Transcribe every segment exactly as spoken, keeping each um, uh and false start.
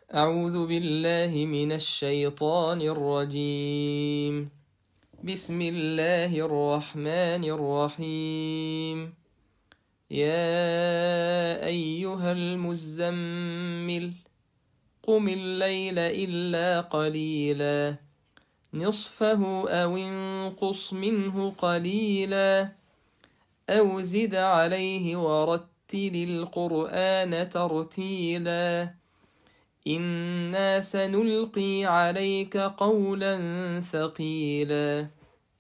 أعوذ بالله من الشيطان الرجيم. بسم الله الرحمن الرحيم. يا أيها المزمل قم الليل إلا قليلا نصفه أو انقص منه قليلا أو زد عليه ورتل القرآن ترتيلا إنا سنلقي عليك قولا ثقيلا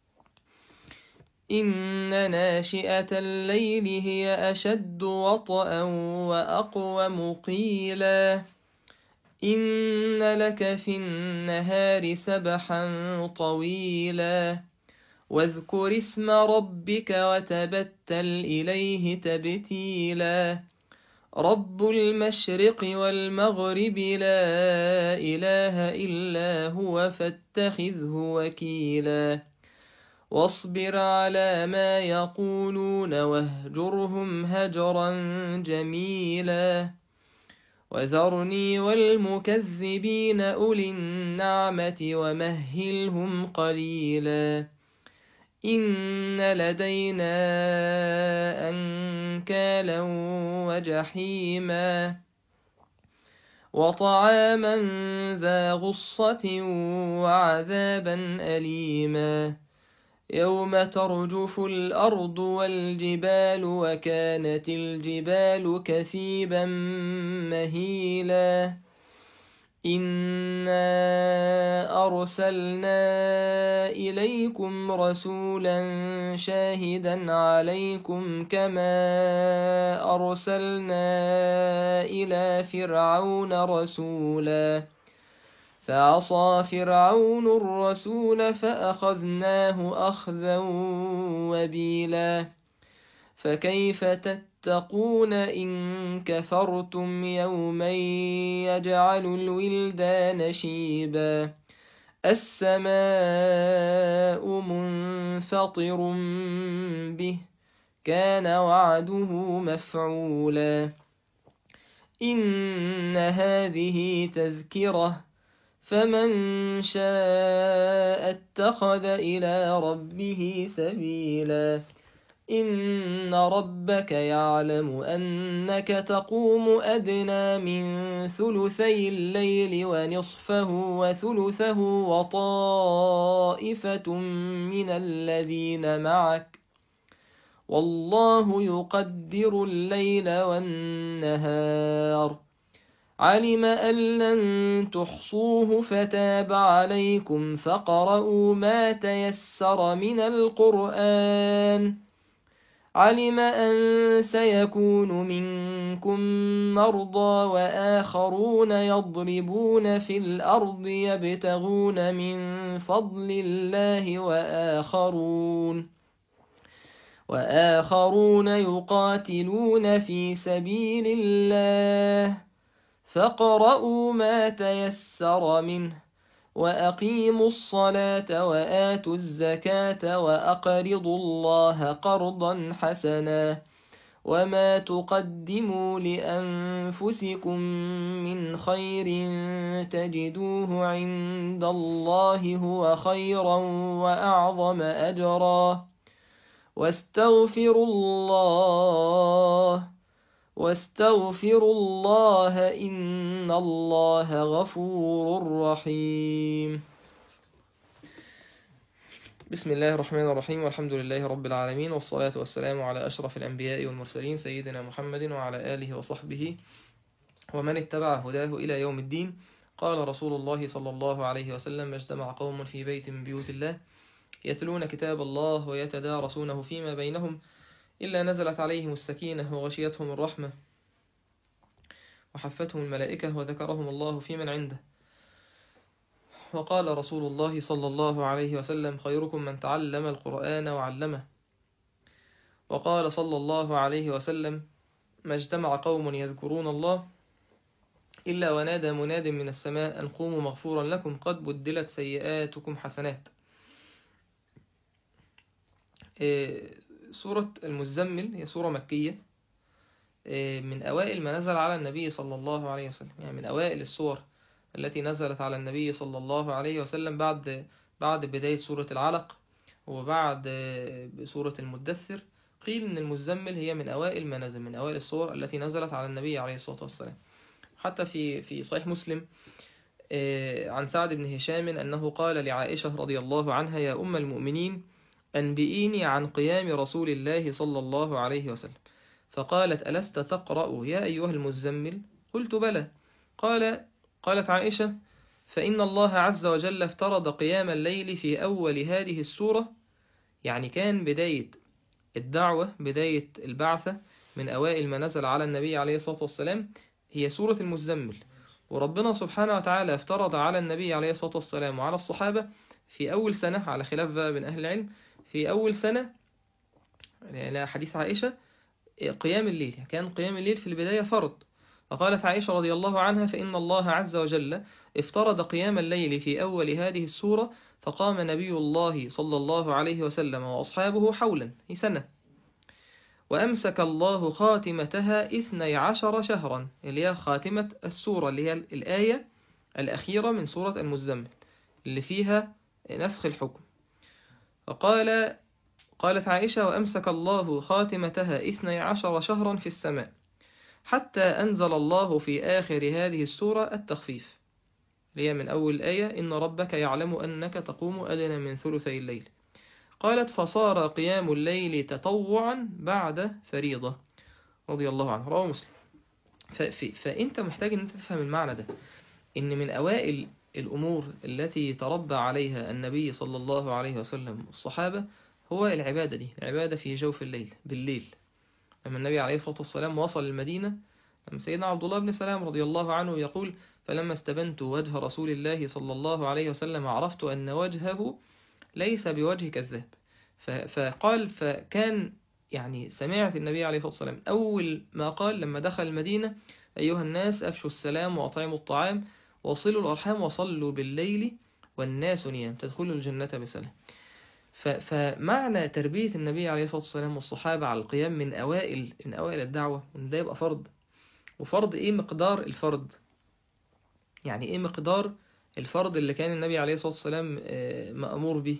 إن ناشئة الليل هي أشد وطئا وأقوم قيلا إن لك في النهار سبحا طويلا واذكر اسم ربك وتبتل إليه تبتيلا رب المشرق والمغرب لا إله إلا هو فاتخذه وكيلا واصبر على ما يقولون واهجرهم هجرا جميلا وذرني والمكذبين أولي النعمة ومهلهم قليلا إن لدينا أنكالا وجحيما وطعاما ذا غصة وعذابا أليما يوم ترجف الأرض والجبال وكانت الجبال كثيبا مهيلا إنا أرسلنا إليكم رسولا شاهدا عليكم كما أرسلنا إلى فرعون رسولا فعصى فرعون الرسول فأخذناه أخذا وبيلا فكيف تتقون إن كفرتم يوما يجعل الولدان شيبا السماء منفطر به كان وعده مفعولا إن هذه تذكرة فمن شاء اتخذ إلى ربه سبيلا إن ربك يعلم أنك تقوم أدنى من ثلثي الليل ونصفه وثلثه وطائفة من الذين معك والله يقدر الليل والنهار علم أن لن تحصوه فتاب عليكم فاقرؤوا ما تيسر من القرآن علم أن سيكون منكم مرضى وآخرون يضربون في الأرض يبتغون من فضل الله وآخرون وآخرون يقاتلون في سبيل الله فاقرؤوا ما تيسر منه وأقيموا الصلاة وآتوا الزكاة وأقرضوا الله قرضا حسنا وما تقدموا لأنفسكم من خير تجدوه عند الله هو خيرا وأعظم أجرا واستغفروا الله واستغفروا الله إن الله غفور رحيم. بسم الله الرحمن الرحيم والحمد لله رب العالمين والصلاة والسلام على أشرف الأنبياء والمرسلين سيدنا محمد وعلى آله وصحبه ومن اتبع هداه إلى يوم الدين. قال رسول الله صلى الله عليه وسلم: اجتمع قوم في بيت من بيوت الله يتلون كتاب الله ويتدارسونه فيما بينهم إلا نزلت عليهم السكينة وغشيتهم الرحمة وحفتهم الملائكة وذكرهم الله في من عنده. وقال رسول الله صلى الله عليه وسلم: خيركم من تعلم القرآن وعلمه. وقال صلى الله عليه وسلم: ما اجتمع قوم يذكرون الله إلا ونادى مناد من السماء أن قوموا مغفورا لكم قد بدلت سيئاتكم حسنات. سورة المزمل هي سورة مكية من أوائل ما نزل على النبي صلى الله عليه وسلم، يعني من أوائل السور التي نزلت على النبي صلى الله عليه وسلم بعد بعد بداية سورة العلق وبعد سورة المدثر. قيل إن المزمل هي من أوائل ما نزل، من أوائل السور التي نزلت على النبي عليه الصلاة والسلام. حتى في في صحيح مسلم عن سعد بن هشام أنه قال لعائشة رضي الله عنها: يا أم المؤمنين، أنبئيني عن قيام رسول الله صلى الله عليه وسلم. فقالت: ألست تقرأ يا أيها المزمل؟ قلت: بلى. قال قالت عائشة: فإن الله عز وجل افترض قيام الليل في أول هذه السورة. يعني كان بداية الدعوة، بداية البعثة، من أوائل ما نزل على النبي عليه الصلاة والسلام هي سورة المزمل. وربنا سبحانه وتعالى افترض على النبي عليه الصلاة والسلام وعلى الصحابة في أول سنة، على خلاف بقى بين أهل العلم، في أول سنة على حديث عائشة قيام الليل، كان قيام الليل في البداية فرض. فقالت عائشة رضي الله عنها: فإن الله عز وجل افترض قيام الليل في أول هذه السورة، فقام نبي الله صلى الله عليه وسلم وأصحابه حولا، هي سنة، وأمسك الله خاتمتها اثني عشر شهرا، اللي هي خاتمة السورة، اللي هي الآية الأخيرة من سورة المزمل اللي فيها نسخ الحكم. فقال قالت عائشة: وأمسك الله خاتمتها اثني عشر شهرا في السماء، حتى أنزل الله في آخر هذه السورة التخفيف، اللي هي من أول الآية: إن ربك يعلم أنك تقوم أدنى من ثلثي الليل. قالت: فصار قيام الليل تطوعا بعد فريضة، رضي الله عنه، رواه مسلم. فأنت محتاج أن أنت تفهم المعنى ده، إن من أوائل الأمور التي تربى عليها النبي صلى الله عليه وسلم والصحابة هو العبادة دي، العبادة في جوف الليل، بالليل. لما النبي عليه الصلاة والسلام وصل المدينة، لما سيدنا عبد الله بن سلام رضي الله عنه يقول: فلما استبنت وجه رسول الله صلى الله عليه وسلم عرفت أن وجهه ليس بوجه كذاب. فقال فكان يعني سمعت النبي عليه الصلاة والسلام أول ما قال لما دخل المدينة: أيها الناس، أفشوا السلام وأطعموا الطعام وصلوا الأرحام وصلوا بالليل والناس نيام تدخلوا الجنة بسلام. فمعنى تربية النبي عليه الصلاة والسلام والصحابة على القيام من أوائل من أوائل الدعوة، وإن ده يبقى فرض. وفرض إيه مقدار الفرض؟ يعني إيه مقدار الفرض اللي كان النبي عليه الصلاة والسلام مأمور به؟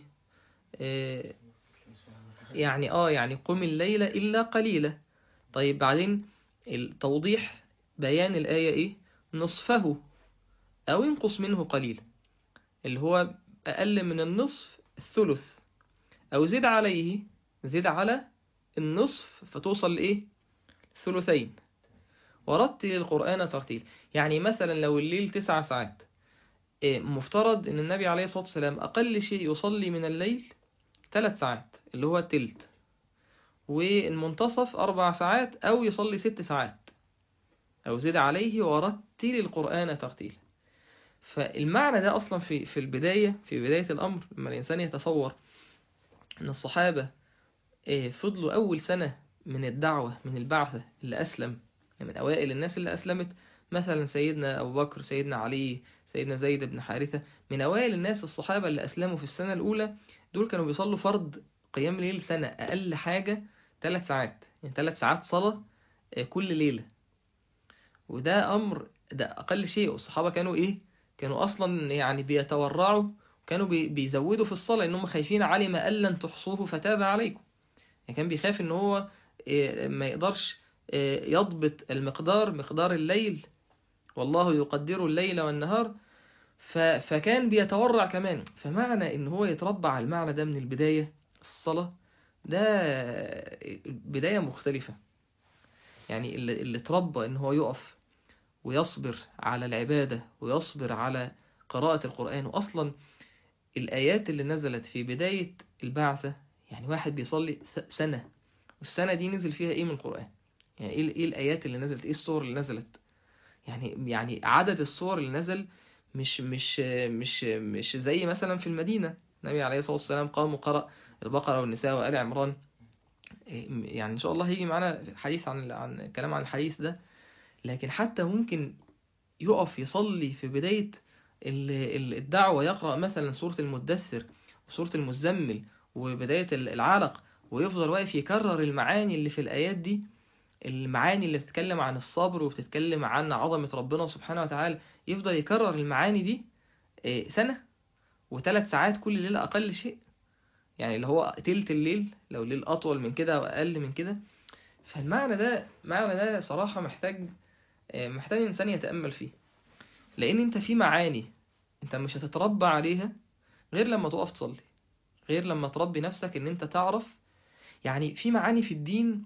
يعني آه يعني قم الليل إلا قليلا. طيب بعدين التوضيح بيان الآية إيه؟ نصفه أو انقص منه قليلا، اللي هو أقل من النصف الثلث، أو زد عليه، زد على النصف فتوصل لإيه؟ ثلثين. ورتل القرآن ترتيل. يعني مثلا لو الليل تسع ساعات، مفترض أن النبي عليه الصلاة والسلام أقل شيء يصلي من الليل ثلاث ساعات اللي هو التلت، والمنتصف أربع ساعات، أو يصلي ست ساعات، أو زد عليه ورتل القرآن ترتيل. فالمعنى ده أصلا في في البداية في بداية الأمر، لما الإنسان يتصور أن الصحابة فضلوا أول سنة من الدعوة من البعثة اللي أسلم، من أوائل الناس اللي أسلمت، مثلا سيدنا أبو بكر، سيدنا علي، سيدنا زيد بن حارثة، من أوائل الناس الصحابة اللي أسلموا في السنة الأولى، دول كانوا بيصلوا فرض قيام ليل سنة أقل حاجة ثلاث ساعات، يعني ثلاث ساعات صلاة كل ليلة. وده أمر، ده أقل شيء. والصحابة كانوا إيه؟ كانوا أصلا يعني بيتورعوا، كانوا بيزودوا في الصلاة إنهم خايفين: علم أن لن تحصوه فتاب عليكم. يعني كان بيخاف إن هو ما يقدرش يضبط المقدار، مقدار الليل، والله يقدر الليل والنهار. فكان بيتورع كمان. فمعنى إن هو يتربع على المعنى ده من البداية، الصلاة ده بداية مختلفة. يعني اللي, اللي تربى إن هو يقف ويصبر على العبادة ويصبر على قراءة القرآن. وأصلا الآيات اللي نزلت في بداية البعثة، يعني واحد بيصلي سنة، والسنة دي نزل فيها إيه من القرآن؟ يعني إيه, إيه الآيات اللي نزلت؟ إيه السور اللي نزلت؟ يعني يعني عدد السور اللي نزل مش مش مش مش زي مثلا في المدينة النبي عليه الصلاة والسلام قام وقرأ البقرة والنساء وآل عمران. يعني إن شاء الله هيجي معنا حديث عن عن كلام عن الحديث ده. لكن حتى ممكن يقف يصلي في بداية الدعوة، يقرأ مثلا سورة المدثر وسورة المزمل وبداية العلق، ويفضل واقف يكرر المعاني اللي في الآيات دي المعاني اللي بتتكلم عن الصبر وبتتكلم عن عظمة ربنا سبحانه وتعالى، يفضل يكرر المعاني دي سنة وثلاث ساعات كل ليلة أقل شيء، يعني اللي هو تلت الليل لو الليل أطول من كده أو أقل من كده. فالمعنى ده معنى ده صراحة محتاج محتاج إنسان يتأمل فيه، لأن أنت في معاني أنت مش هتتربى عليها غير لما تقف تصلي، غير لما تربي نفسك إن أنت تعرف. يعني في معاني في الدين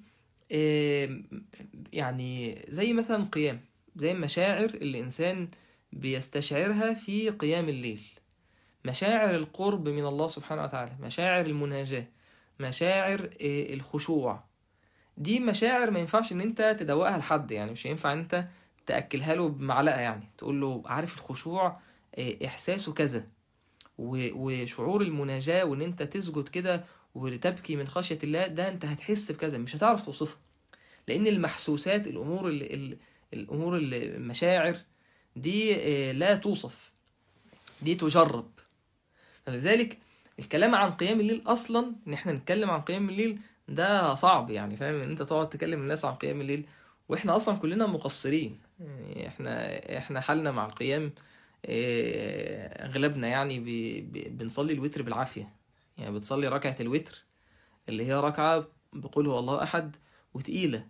يعني زي مثلا قيام، زي مشاعر الإنسان بيستشعرها في قيام الليل، مشاعر القرب من الله سبحانه وتعالى، مشاعر المناجاة، مشاعر الخشوع. دي مشاعر ما ينفعش ان انت تدوقها لحد، يعني مش هينفع انت تأكلها له بمعلقة، يعني تقول له عارف الخشوع احساسه كذا، وشعور المناجاة وان انت تسجد كده وتبكي من خشية الله، ده انت هتحس بكذا، مش هتعرف توصفها، لان المحسوسات الامور اللي الامور اللي المشاعر دي لا توصف، دي تجرب. فلذلك الكلام عن قيام الليل اصلا، ان احنا نتكلم عن قيام الليل ده صعب، يعني فاهم ان انت تقعد تكلم الناس عن قيام الليل واحنا اصلا كلنا مقصرين. يعني احنا احنا حالنا مع القيام اغلبنا يعني بي بي بنصلي الوتر بالعافية، يعني بتصلي ركعة الوتر اللي هي ركعة بقول هو الله احد وتقيلة،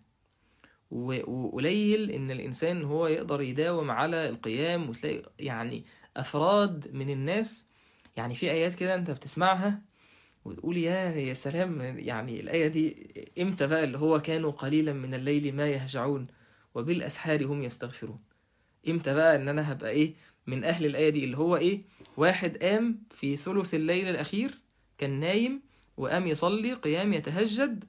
وقليل ان الانسان هو يقدر يداوم على القيام. وتلاقي يعني افراد من الناس، يعني في ايات كده انت بتسمعها وتقول يا يا سلام، يعني الايه دي امتى بقى؟ اللي هو كانوا قليلا من الليل ما يهجعون وبالاسحار هم يستغفرون. امتى بقى ان انا هبقى ايه من اهل الايه دي؟ اللي هو ايه، واحد قام في ثلث الليل الاخير كان نايم وقام يصلي قيام يتهجد،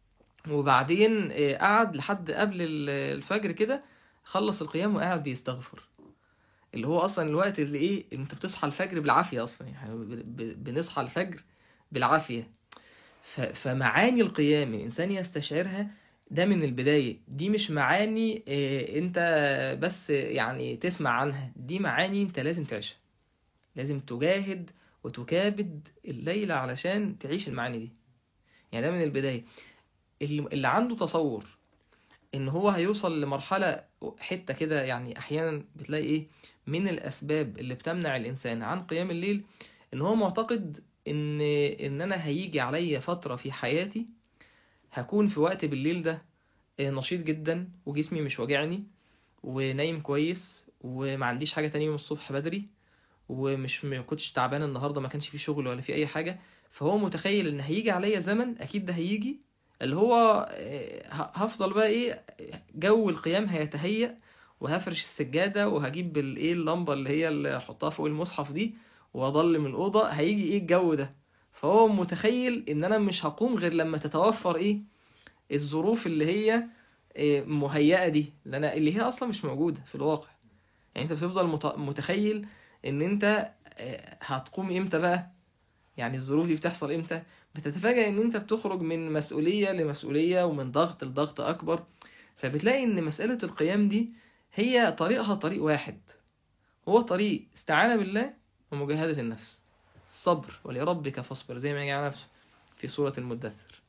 وبعدين قعد لحد قبل الفجر كده، خلص القيام وقعد بيستغفر، اللي هو اصلا الوقت اللي ايه انت بتصحى الفجر بالعافية اصلا، يعني بنصحى الفجر بالعافية. فمعاني القيام الانسان يستشعرها ده من البداية، دي مش معاني انت بس يعني تسمع عنها، دي معاني انت لازم تعيشها، لازم تجاهد وتكابد الليلة علشان تعيش المعاني دي. يعني ده من البداية. اللي عنده تصور ان هو هيوصل لمرحلة حتة كده، يعني احيانا بتلاقي ايه من الاسباب اللي بتمنع الانسان عن قيام الليل، ان هو معتقد ان ان انا هيجي عليا فترة في حياتي هكون في وقت بالليل ده نشيط جدا وجسمي مش واجعني ونايم كويس وما عنديش حاجة تانية من الصبح بدري، ومش ما كنتش تعبان النهاردة، ما كانش في شغل ولا في اي حاجة. فهو متخيل ان هيجي عليا زمن اكيد ده هيجي، اللي هو هفضل بقى ايه جو القيام هيتهيأ، وهفرش السجادة وهجيب الايه اللمبة اللي هي اللي احطها فوق المصحف دي واضلم الأوضة، هيجي ايه الجو ده. فهو متخيل ان انا مش هقوم غير لما تتوفر ايه الظروف اللي هي مهيئة دي، اللي انا اللي هي اصلا مش موجودة في الواقع. يعني انت بتفضل متخيل ان انت هتقوم امتى بقى، يعني الظروف دي بتحصل امتى؟ بتتفاجأ ان انت بتخرج من مسؤولية لمسؤولية ومن ضغط لضغط اكبر. فبتلاقي ان مسألة القيام دي هي طريقها طريق واحد، هو طريق استعانة بالله ومجاهدة النفس، الصبر ولربك فاصبر، زي ما جاء نفسه في سورة المدثر.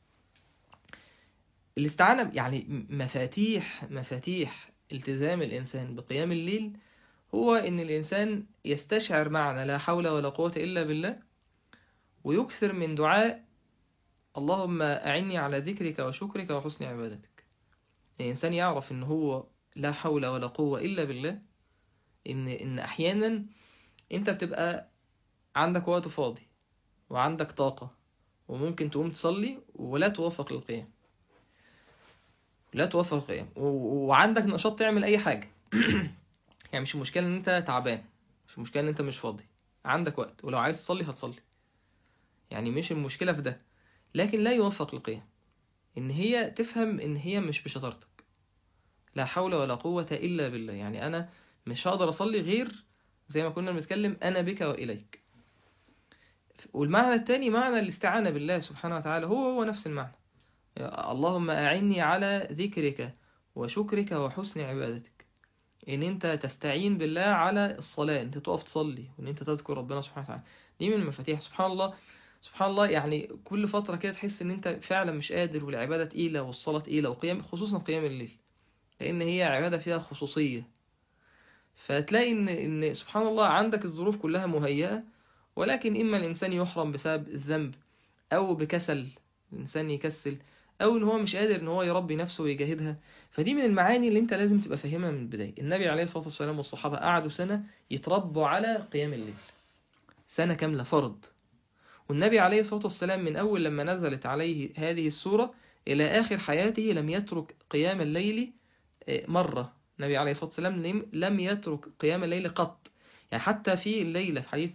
الاستعانة يعني مفاتيح مفاتيح التزام الإنسان بقيام الليل، هو إن الإنسان يستشعر معنى لا حول ولا قوة إلا بالله، ويكثر من دعاء اللهم أعني على ذكرك وشكرك وحسن عبادتك. الإنسان يعرف إن هو لا حول ولا قوة إلا بالله، إن إن أحيانا أنت بتبقى عندك وقت فاضي وعندك طاقة وممكن تقوم تصلي ولا توفق للقيام، لا توفق للقيام وعندك نشاط تعمل أي حاجة. يعني مش المشكلة إن أنت تعبان، مش المشكلة إن أنت مش فاضي، عندك وقت ولو عايز تصلي هتصلي، يعني مش المشكلة في ده. لكن لا يوفق للقيام، إن هي تفهم إن هي مش بشطارتك، لا حول ولا قوة إلا بالله. يعني أنا مش هقدر أصلي غير زي ما كنا بنتكلم أنا بك وإليك. والمعنى الثاني معنى الاستعانة بالله سبحانه وتعالى، هو هو نفس المعنى، اللهم أعني على ذكرك وشكرك وحسن عبادتك. إن أنت تستعين بالله على الصلاة، أنت تقف تصلي وإن أنت تذكر ربنا سبحانه وتعالى، دي من المفاتيح. سبحان الله، سبحان الله، يعني كل فترة كده تحس ان انت فعلا مش قادر، والعبادة تقيلة والصلاة تقيلة، وقيام خصوصا قيام الليل، لان هي عبادة فيها خصوصية. فتلاقي ان ان سبحان الله عندك الظروف كلها مهيئة، ولكن اما الانسان يحرم بسبب الذنب، او بكسل، الانسان يكسل، او ان هو مش قادر ان هو يربي نفسه ويجاهدها. فدي من المعاني اللي انت لازم تبقى فاهمها من البداية. النبي عليه الصلاة والسلام والصحابة قعدوا سنة يتربوا على قيام الليل، سنة كاملة فرض. والنبي عليه الصلاة والسلام من أول لما نزلت عليه هذه السورة إلى آخر حياته لم يترك قيام الليل مرة. النبي عليه الصلاة والسلام لم لم يترك قيام الليل قط. يعني حتى في الليلة، في حديث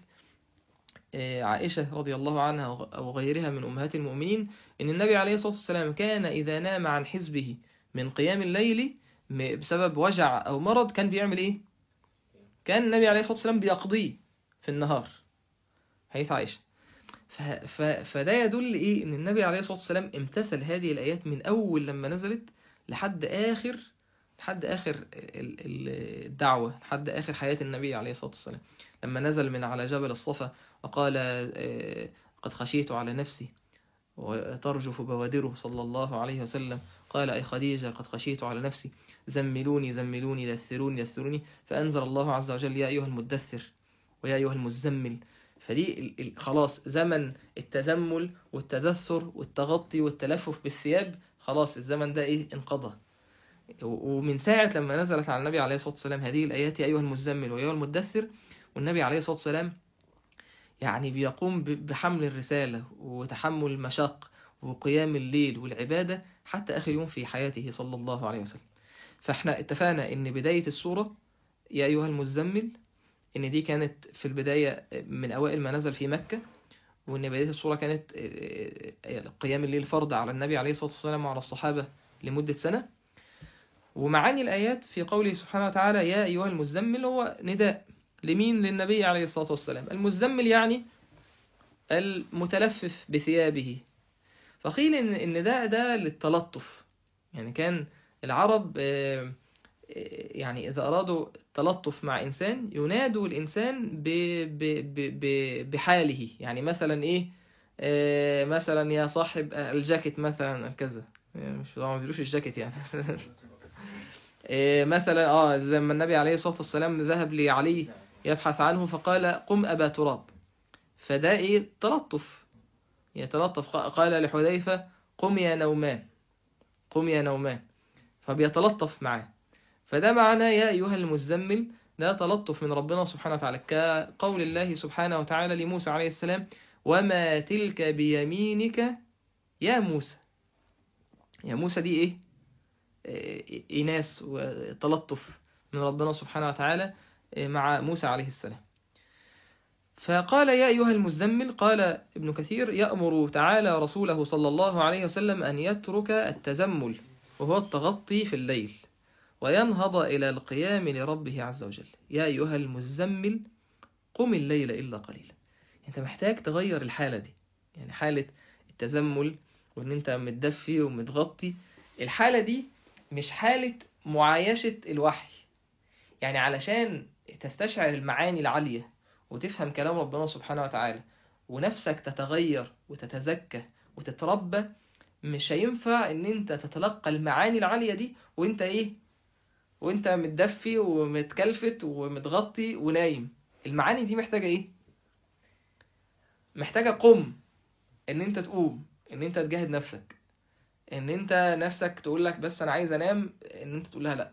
عائشة رضي الله عنها أو غيرها من أمهات المؤمنين، إن النبي عليه الصلاة والسلام كان إذا نام عن حزبه من قيام الليل بسبب وجع أو مرض كان بيعمل إيه؟ كان النبي عليه الصلاة والسلام بيقضيه في النهار، حديث عائشة. ف... ف... فده يدل إيه؟ إن النبي عليه الصلاة والسلام امتثل هذه الآيات من أول لما نزلت لحد آخر لحد آخر ال- ال- الدعوة، لحد آخر حياة النبي عليه الصلاة والسلام. لما نزل من على جبل الصفا وقال آه، قد خشيت على نفسي وترجف بوادره صلى الله عليه وسلم، قال أي خديجة قد خشيت على نفسي، زملوني زملوني دثروني دثروني، فأنزل الله عز وجل يا أيها المدثر ويا أيها المزمل. فدي ال- ال- خلاص زمن التزمل والتدثر والتغطي والتلفف بالثياب، خلاص الزمن ده إيه؟ انقضى. ومن ساعة لما نزلت على النبي عليه الصلاة والسلام هذه الآيات يا أيها المزمل ويا أيها المدثر، والنبي عليه الصلاة والسلام يعني بيقوم ب- بحمل الرسالة وتحمل المشاق وقيام الليل والعبادة حتى آخر يوم في حياته صلى الله عليه وسلم. فاحنا اتفقنا ان بداية السورة يا أيها المزمل، ان دي كانت في البداية من أوائل ما نزل في مكة، وان بداية السورة كانت قيام الليل فرض على النبي عليه الصلاة والسلام وعلى الصحابة لمدة سنة. ومعاني الآيات في قوله سبحانه وتعالى يا أيها المزمل هو نداء لمين؟ للنبي عليه الصلاة والسلام. المزمل يعني المتلفف بثيابه. فقيل إن إن ده ده للتلطف. يعني كان العرب آه، آه، يعني إذا أرادوا التلطف مع إنسان ينادوا الإنسان ب ب ب ب بحاله. يعني مثلا إيه؟ آه، مثلا يا صاحب الجاكيت مثلا كذا، مش طبعا ما بيقولوش الجاكيت يعني. إيه مثلا اه لما النبي عليه الصلاة والسلام ذهب لعلي يبحث عنه فقال قم أبا تراب، فده ايه؟ تلطف، يتلطف. قال لحذيفة قم يا نومان، قم يا نومان، فبيتلطف معاه. فده معنى يا أيها المزمل، ده تلطف من ربنا سبحانه وتعالى، كقول الله سبحانه وتعالى لموسى عليه السلام وما تلك بيمينك يا موسى. يا موسى دي ايه؟ إناث وتلطف من ربنا سبحانه وتعالى مع موسى عليه السلام. فقال يا أيها المزمل، قال ابن كثير يأمر تعالى رسوله صلى الله عليه وسلم أن يترك التزمل وهو التغطي في الليل وينهض إلى القيام لربه عز وجل. يا أيها المزمل قم الليل إلا قليلا. أنت محتاج تغير الحالة دي، يعني حالة التزمل وأن أنت متدفي ومتغطي. الحالة دي مش حالة معايشة الوحي. يعني علشان تستشعر المعاني العالية وتفهم كلام ربنا سبحانه وتعالى ونفسك تتغير وتتزكى وتتربى، مش هينفع ان انت تتلقى المعاني العالية دي وانت ايه؟ وانت متدفي ومتكلفت ومتغطي ونايم. المعاني دي محتاجة ايه؟ محتاجة قم، ان انت تقوم، ان انت تجاهد نفسك، ان انت نفسك تقول لك بس انا عايز انام، ان انت تقول لها لا.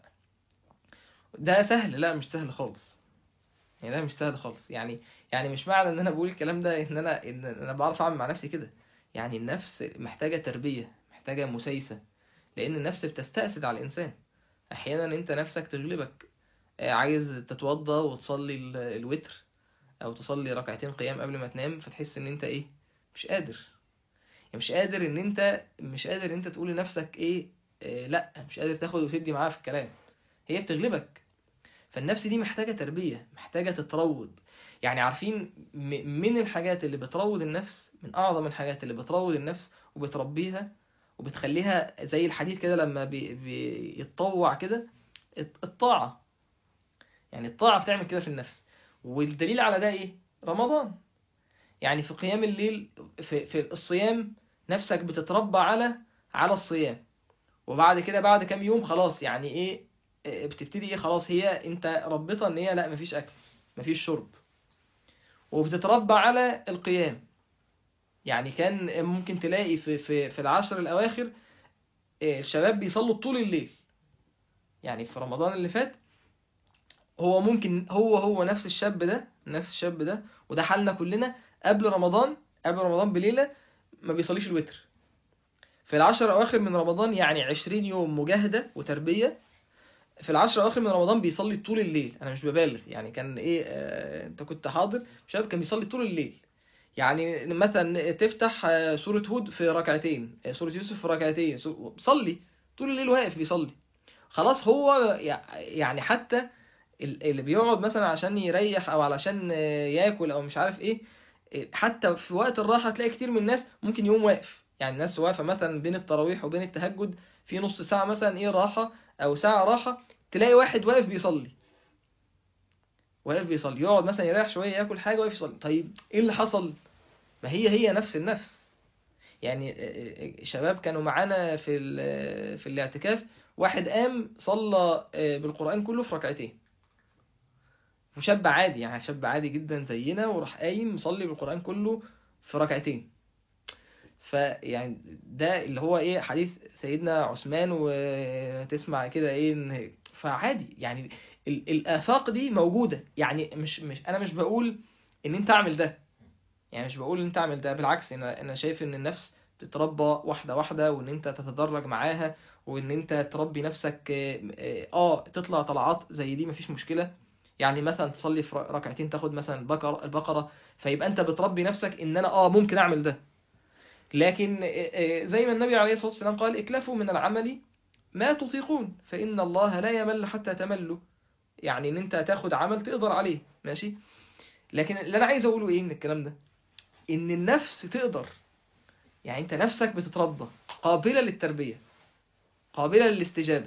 ده سهل؟ لا مش سهل خالص. يعني ده مش سهل خالص. يعني يعني مش معنى ان انا بقول الكلام ده ان انا ان انا بعرف اعمل مع نفسي كده. يعني النفس محتاجة تربية، محتاجة مسايسة، لان النفس بتستأسد على الانسان. احيانا انت نفسك تغلبك، آه، عايز تتوضى وتصلي ال- الوتر او تصلي ركعتين قيام قبل ما تنام، فتحس ان انت ايه؟ مش قادر. يعني مش قادر ان انت مش قادر ان انت تقول لنفسك ايه؟ آه لا، مش قادر تاخد وتدي معاها في الكلام. هي بتغلبك. فالنفس دي محتاجة تربية، محتاجة تتروض. يعني عارفين م- من الحاجات اللي بتروض النفس، من أعظم الحاجات اللي بتروض النفس وبتربيها وبتخليها زي الحديد كده لما بي- بيتطوع كده، الط- الطاعة. يعني الطاعة بتعمل كده في النفس. والدليل على ده إيه؟ رمضان. يعني في قيام الليل في, في الصيام نفسك بتتربى على على الصيام، وبعد كده بعد كام يوم خلاص يعني ايه آه، بتبتدي ايه خلاص هي انت ربطها ان هي لا مفيش اكل مفيش شرب، وبتتربى على القيام. يعني كان ممكن تلاقي في في في العشر الاواخر آه، الشباب بيصلوا طول الليل. يعني في رمضان اللي فات هو ممكن هو هو نفس الشاب ده نفس الشاب ده وده حالنا كلنا قبل رمضان قبل رمضان بليلة ما بيصليش الوتر. في العشر الأواخر من رمضان يعني عشرين يوم مجاهدة وتربية، في العشر الأواخر من رمضان بيصلي طول الليل. أنا مش ببالغ يعني كان إيه آه أنت كنت حاضر شاب كان بيصلي طول الليل. يعني مثلا تفتح آه، سورة هود في ركعتين، آه، سورة يوسف في ركعتين، سو- بيصلي طول الليل واقف بيصلي. خلاص هو يع- يعني حتى ال- اللي بيقعد مثلا عشان يريح او علشان آه، ياكل او مش عارف ايه، آه، حتى في وقت الراحة تلاقي كتير من الناس ممكن يقوم واقف. يعني الناس واقفة مثلا بين التراويح وبين التهجد في نص ساعة مثلا ايه راحة او ساعة راحة، تلاقي واحد واقف بيصلي واقف بيصلي يقعد مثلا يريح شوية ياكل حاجة واقف يصلي. طيب ايه اللي حصل؟ ما هي هي نفس النفس. يعني آه، آه، شباب كانوا معانا في ال- في الاعتكاف، واحد قام صلى آه، بالقرآن كله في ركعتين، وشاب عادي يعني شاب عادي جدا زينا وراح قايم مصلي بالقرآن كله في ركعتين. فيعني ده اللي هو ايه حديث سيدنا عثمان وتسمع كده ايه إن- فعادي يعني ال- الآفاق دي موجودة. يعني مش مش انا مش بقول ان انت اعمل ده، يعني مش بقول ان انت اعمل ده، بالعكس انا انا شايف ان النفس تتربى واحدة واحدة وان انت تتدرج معاها وان انت تربي نفسك اه اه آه، تطلع طلعات زي دي مفيش مشكلة. يعني مثلا تصلي في ركعتين تاخد مثلا البقرة البقرة فيبقى انت بتربي نفسك ان انا اه ممكن اعمل ده. لكن اه اه زي ما النبي عليه الصلاة والسلام قال اكلفوا من العمل ما تطيقون فإن الله لا يمل حتى تملوا. يعني ان انت تاخد عمل تقدر عليه ماشي. لكن اللي انا عايز اقوله ايه من الكلام ده ان النفس تقدر. يعني انت نفسك بتتربى قابلة للتربية قابلة للاستجابة.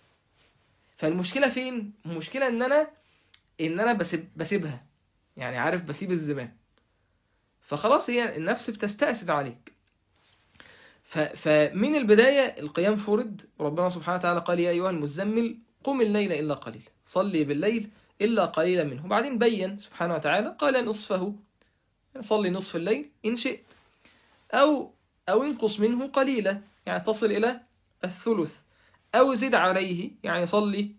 فالمشكلة فين؟ المشكلة ان انا ان انا بسيب بسيبها، يعني عارف بسيب الزمام. فخلاص هي النفس بتستأسد عليك. ف... فمن البداية القيام فرض. ربنا سبحانه وتعالى قال يا أيها المزمل قم الليل إلا قليل صلي بالليل إلا قليلا منه. وبعدين بين سبحانه وتعالى قال نصفه صلي نصف الليل إن شئت أو أو انقص منه قليلا يعني تصل إلى الثلث أو زد عليه يعني صلي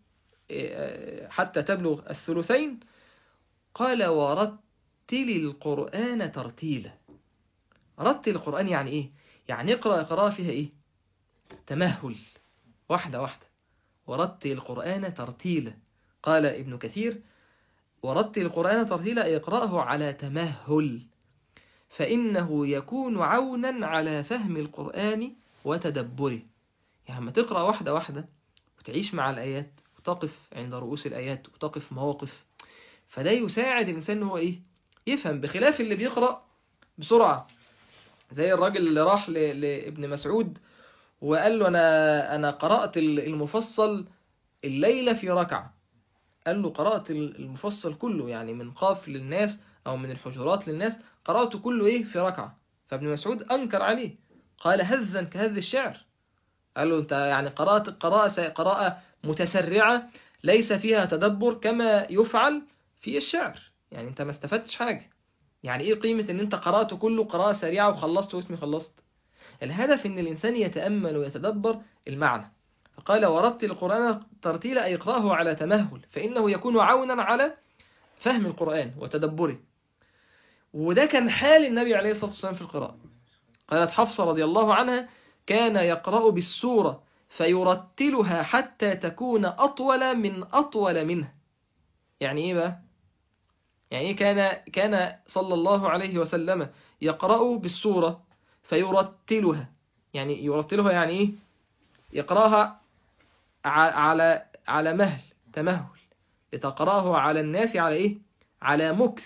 حتى تبلغ الثلثين. قال ورتل القرآن ترتيلا. رتل القرآن يعني إيه؟ يعني اقرأ قراءة فيها إيه؟ تمهل واحدة واحدة. ورتل القرآن ترتيلا. قال ابن كثير ورتل القرآن ترتيلا اقرأه على تمهل فإنه يكون عونا على فهم القرآن وتدبره. يعني لما تقرأ واحدة واحدة وتعيش مع الآيات وتقف عند رؤوس الآيات وتقف مواقف، فده يساعد الإنسان إن هو إيه يفهم، بخلاف اللي بيقرأ بسرعة. زي الراجل اللي راح ل- لابن مسعود وقال له أنا أنا قرأت المفصل الليلة في ركعة. قال له قرأت المفصل كله يعني من قاف للناس أو من الحجرات للناس قرأته كله إيه في ركعة. فابن مسعود أنكر عليه قال هزا كهز الشعر. قال له أنت يعني قرأت قراءة قراءة متسرعة ليس فيها تدبر كما يفعل في الشعر. يعني أنت ما استفدتش حاجة. يعني إيه قيمة إن أنت قرأته كله قراءة سريعة وخلصت واسمي خلصت؟ الهدف إن الإنسان يتأمل ويتدبر المعنى. فقال ورتل القرآن ترتيلا أي اقرأه على تمهل فإنه يكون عونا على فهم القرآن وتدبره. وده كان حال النبي عليه الصلاة والسلام في القراءة. قالت حفصة رضي الله عنها كان يقرأ بالسورة فيرتلها حتى تكون أطول من أطول منها. يعني إيه بقى؟ يعني إيه كان كان صلى الله عليه وسلم يقرأ بالسورة فيرتلها. يعني يرتلها يعني إيه؟ يقرأها على على مهل تمهل لتقرأه على الناس على إيه؟ على مكث.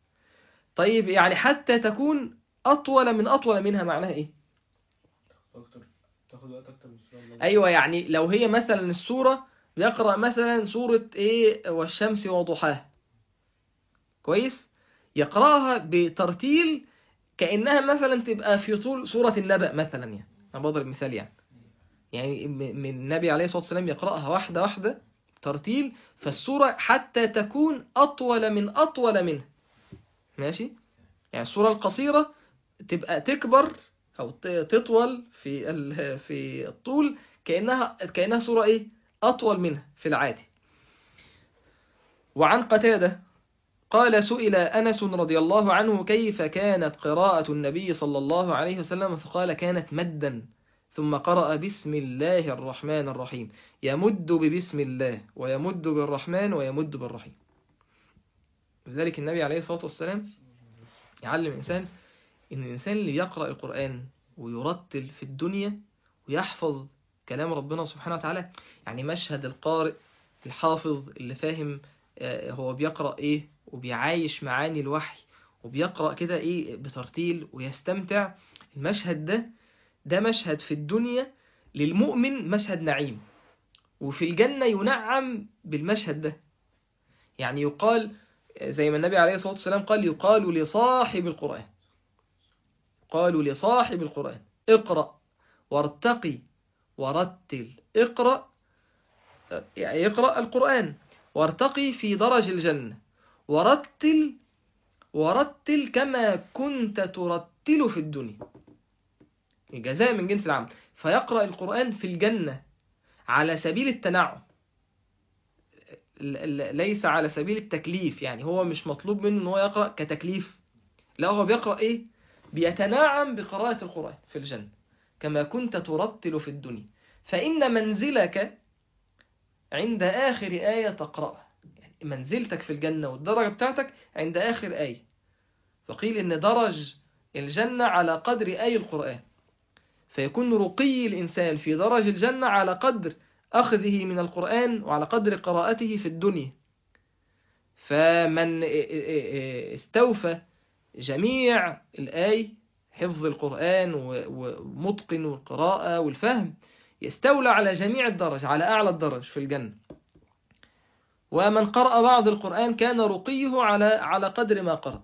طيب يعني حتى تكون أطول من أطول منها معناها إيه؟ أكتر تاخد وقت أكتر من السورة. أيوة يعني لو هي مثلا السورة بيقرأ مثلا سورة إيه والشمس وضحاها كويس، يقرأها بترتيل كأنها مثلا تبقى في طول سورة النبأ مثلا، يعني أنا بضرب مثال يعني يعني من النبي عليه الصلاة والسلام يقرأها واحدة واحدة ترتيل، فالسورة حتى تكون أطول من أطول منها، ماشي؟ يعني السورة القصيرة تبقى تكبر أو تطول في في الطول كأنها كأنها سورة إيه؟ أطول منها في العادي. وعن قتادة قال سئل أنس رضي الله عنه كيف كانت قراءة النبي صلى الله عليه وسلم، فقال كانت مدا، ثم قرأ بسم الله الرحمن الرحيم، يمد ببسم الله ويمد بالرحمن ويمد بالرحيم. لذلك النبي عليه الصلاة والسلام يعلم الإنسان إن الإنسان اللي يقرأ القرآن ويرتل في الدنيا ويحفظ كلام ربنا سبحانه وتعالى، يعني مشهد القارئ الحافظ اللي فاهم هو بيقرأ إيه وبيعايش معاني الوحي وبيقرأ كده إيه بترتيل ويستمتع، المشهد ده ده مشهد في الدنيا للمؤمن مشهد نعيم، وفي الجنة ينعم بالمشهد ده. يعني يقال زي ما النبي عليه الصلاة والسلام قال يقال لصاحب القرآن قالوا لصاحب القرآن اقرأ وارتقي ورتل، اقرأ يعني اقرأ القرآن وارتقي في درج الجنة، ورتل ورتل كما كنت ترتل في الدنيا، الجزاء من جنس العمل. فيقرأ القرآن في الجنة على سبيل التنعم، ليس على سبيل التكليف، يعني هو مش مطلوب منه ان هو يقرأ كتكليف، لا هو بيقرأ ايه؟ بيتنعم بقراءة القرآن في الجنة كما كنت ترتل في الدنيا، فإن منزلك عند آخر آية تقرأها، يعني منزلتك في الجنة والدرجة بتاعتك عند آخر آية. فقيل إن درج الجنة على قدر آي القرآن، فيكون رقي الإنسان في درج الجنة على قدر أخذه من القرآن وعلى قدر قراءته في الدنيا. فمن استوفى جميع الآي حفظ القرآن ومتقن القراءة والفهم يستولى على جميع الدرج، على أعلى الدرج في الجنة. ومن قرأ بعض القرآن كان رقيه على على قدر ما قرأ.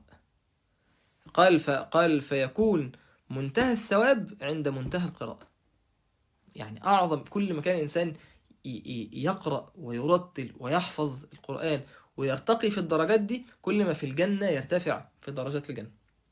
قال فقال فيكون منتهى الثواب عند منتهى القراءة، يعني أعظم كل ما كان الإنسان يقرأ ويرتل ويحفظ القرآن ويرتقي في الدرجات دي، كل ما في الجنة يرتفع في درجات الجنة.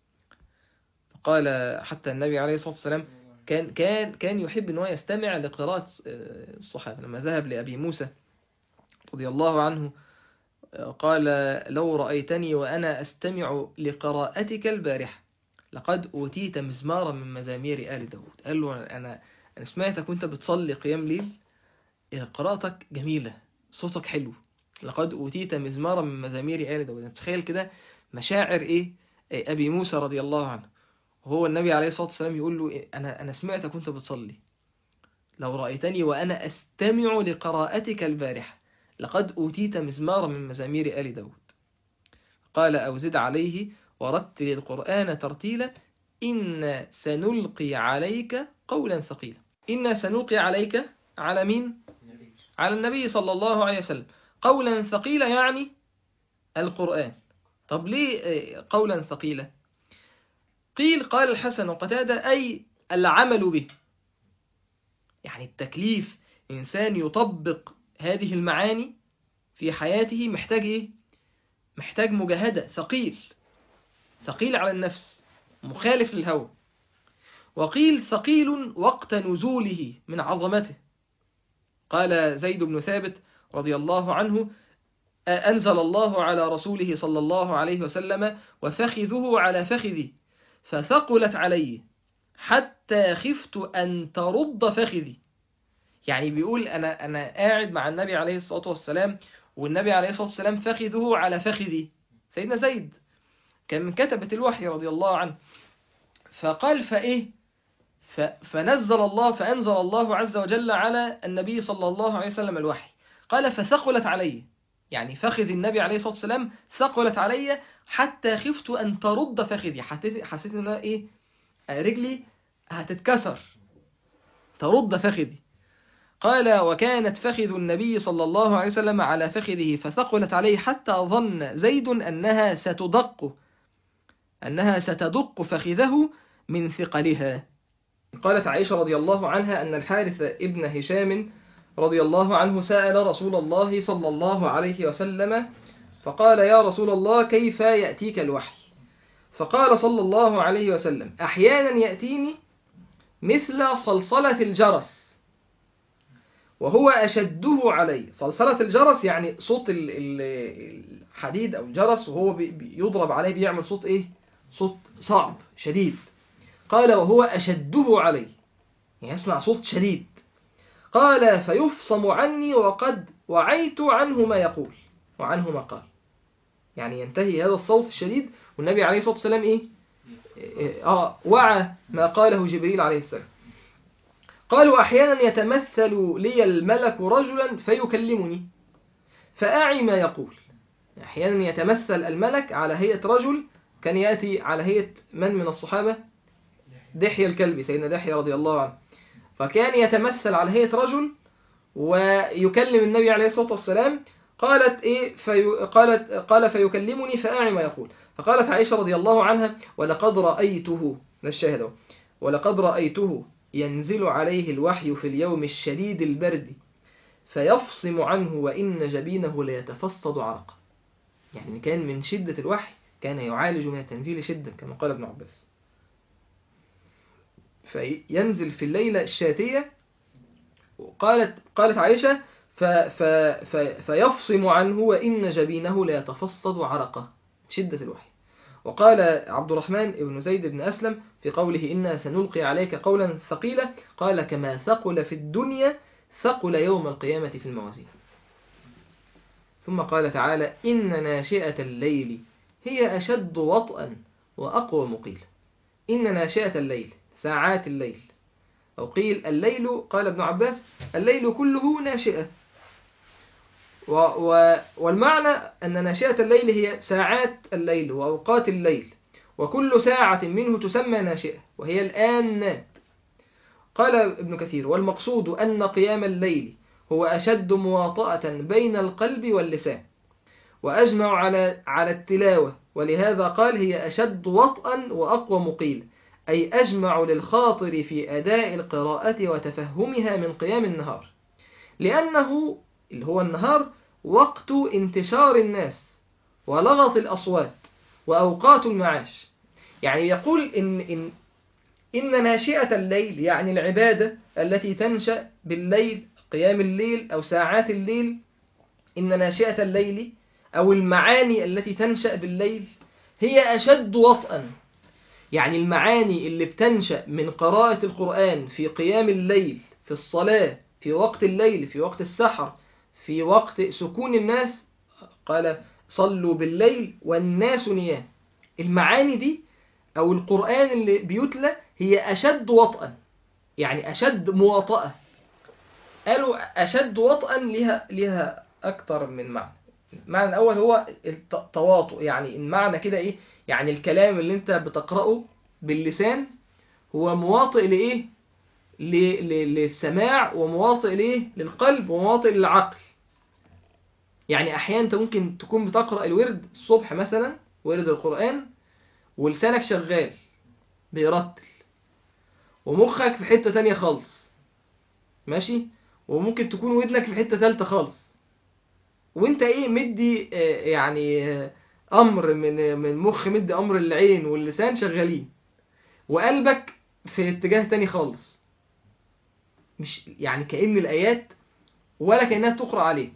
قال حتى النبي عليه الصلاة والسلام كان كان كان يحب أن هو يستمع لقراءة الصحابة. لما ذهب لأبي موسى رضي الله عنه قال لو رأيتني وأنا أستمع لقراءتك البارحة لقد أوتيت مزمارا من مزامير آل داود. قال له أنا أنا سمعتك وأنت بتصلي قيام ليل، قراءتك جميلة، صوتك حلو، لقد أوتيت مزمارا من مزامير آل داود. تخيل كده مشاعر إيه أبي موسى رضي الله عنه، وهو النبي عليه الصلاة والسلام يقول له إيه؟ أنا أنا سمعتك وأنت بتصلي، لو رأيتني وأنا أستمع لقراءتك البارحة لقد أوتيت مزمارا من مزامير آل داود. قال أو زد عليه ورتل القرآن ترتيلا إن سنلقي عليك قولا ثقيلا. إن سنلقي عليك على مين؟ على النبي صلى الله عليه وسلم قولا ثقيلا، يعني القرآن. طب ليه قولا ثقيلا؟ قيل قال الحسن وقتادة أي العمل به، يعني التكليف إنسان يطبق هذه المعاني في حياته محتاج إيه؟ محتاج مجاهدة، ثقيل ثقيل على النفس، مخالف للهوى. وقيل ثقيل وقت نزوله من عظمته. قال زيد بن ثابت رضي الله عنه أنزل الله على رسوله صلى الله عليه وسلم وفخذه على فخذي فثقلت علي حتى خفت أن ترد فخذي. يعني بيقول أنا أنا قاعد مع النبي عليه الصلاة والسلام، والنبي عليه الصلاة والسلام فخذه على فخذي، سيدنا زيد كان من كتبة الوحي رضي الله عنه. فقال فإيه فنزل الله فأنزل الله عز وجل على النبي صلى الله عليه وسلم الوحي. قال فثقلت علي، يعني فخذ النبي عليه الصلاة والسلام ثقلت علي حتى خفت أن ترد فخذي، حسيت أن إيه رجلي هتتكسر ترد فخذي. قال وكانت فخذ النبي صلى الله عليه وسلم على فخذه فثقلت عليه حتى ظن زيد أنها ستدق أنها ستدق فخذه من ثقلها. قالت عائشة رضي الله عنها أن الحارث ابن هشام رضي الله عنه سأل رسول الله صلى الله عليه وسلم فقال يا رسول الله كيف يأتيك الوحي؟ فقال صلى الله عليه وسلم أحيانا يأتيني مثل صلصلة الجرس وهو أشده علي. صلصلة الجرس يعني صوت الحديد أو الجرس وهو بيضرب عليه بيعمل صوت إيه؟ صوت صعب شديد. قال وهو أشده علي، يعني يسمع صوت شديد. قال فيفصم عني وقد وعيت عنه ما يقول وعنه ما قال، يعني ينتهي هذا الصوت الشديد والنبي عليه الصلاة والسلام إيه؟ آه وعى ما قاله جبريل عليه السلام. قالوا أحيانا يتمثل لي الملك رجلا فيكلمني فأعي ما يقول. أحيانا يتمثل الملك على هيئة رجل، كان يأتي على هيئة من من الصحابة؟ دحية الكلبي، سيدنا دحية رضي الله عنه، فكان يتمثل على هيئة رجل ويكلم النبي عليه الصلاة والسلام. قالت إيه في قالت قال فيكلمني فأعي ما يقول. فقالت عائشة رضي الله عنها ولقد رأيته، نشاهده، ولقد رأيته ينزل عليه الوحي في اليوم الشديد البرد فيفصم عنه وإن جبينه ليتفصد عرقا. يعني كان من شدة الوحي كان يعالج من التنزيل شدة كما قال ابن عباس. فينزل في الليلة الشاتية، قالت قالت عائشة ف ف ف فيفصم عنه وإن جبينه ليتفصد عرقا، شدة الوحي. وقال عبد الرحمن بن زيد بن أسلم في قوله إنا سنلقي عليك قولا ثقيلا قال كما ثقل في الدنيا ثقل يوم القيامة في الموازين. ثم قال تعالى إن ناشئة الليل هي أشد وطئا وأقوى مقيل. إن ناشئة الليل ساعات الليل، أو قيل الليل، قال ابن عباس الليل كله ناشئة، و و والمعنى أن ناشئة الليل هي ساعات الليل وأوقات الليل، وكل ساعة منه تسمى ناشئة وهي الآنات. قال ابن كثير والمقصود أن قيام الليل هو أشد مواطأة بين القلب واللسان وأجمع على على التلاوة، ولهذا قال هي أشد وطئا وأقوى مقيل، أي أجمع للخاطر في أداء القراءة وتفهمها من قيام النهار، لأنه اللي هو النهار وقت انتشار الناس ولغط الأصوات وأوقات المعاش. يعني يقول إن, إن, إن ناشئة الليل يعني العبادة التي تنشأ بالليل، قيام الليل أو ساعات الليل، إن ناشئة الليل أو المعاني التي تنشأ بالليل هي أشد وطئا. يعني المعاني اللي بتنشأ من قراءة القرآن في قيام الليل، في الصلاة، في وقت الليل، في وقت السحر، في وقت سكون الناس، قال صلوا بالليل والناس نيام. المعاني دي أو القرآن اللي بيتلى هي أشد وطئا، يعني أشد مواطأة. قالوا أشد وطئا لها, لها أكتر من معنى. المعنى الأول هو التواطؤ، يعني المعنى كده إيه؟ يعني الكلام اللي أنت بتقرأه باللسان هو مواطئ لإيه؟ للسماع، ومواطئ لإيه؟ للقلب، ومواطئ للعقل. يعني أحيانا أنت ممكن تكون بتقرأ الورد الصبح مثلا، ورد القرآن، ولسانك شغال بيرتل ومخك في حتة تانية خالص، ماشي؟ وممكن تكون ودنك في حتة ثالثة خالص، وانت ايه مدي اه يعني اه امر من من مخ مدي امر العين واللسان شغالين، وقلبك في اتجاه تاني خالص، مش يعني كأن الآيات ولا كأنها تقرأ عليك.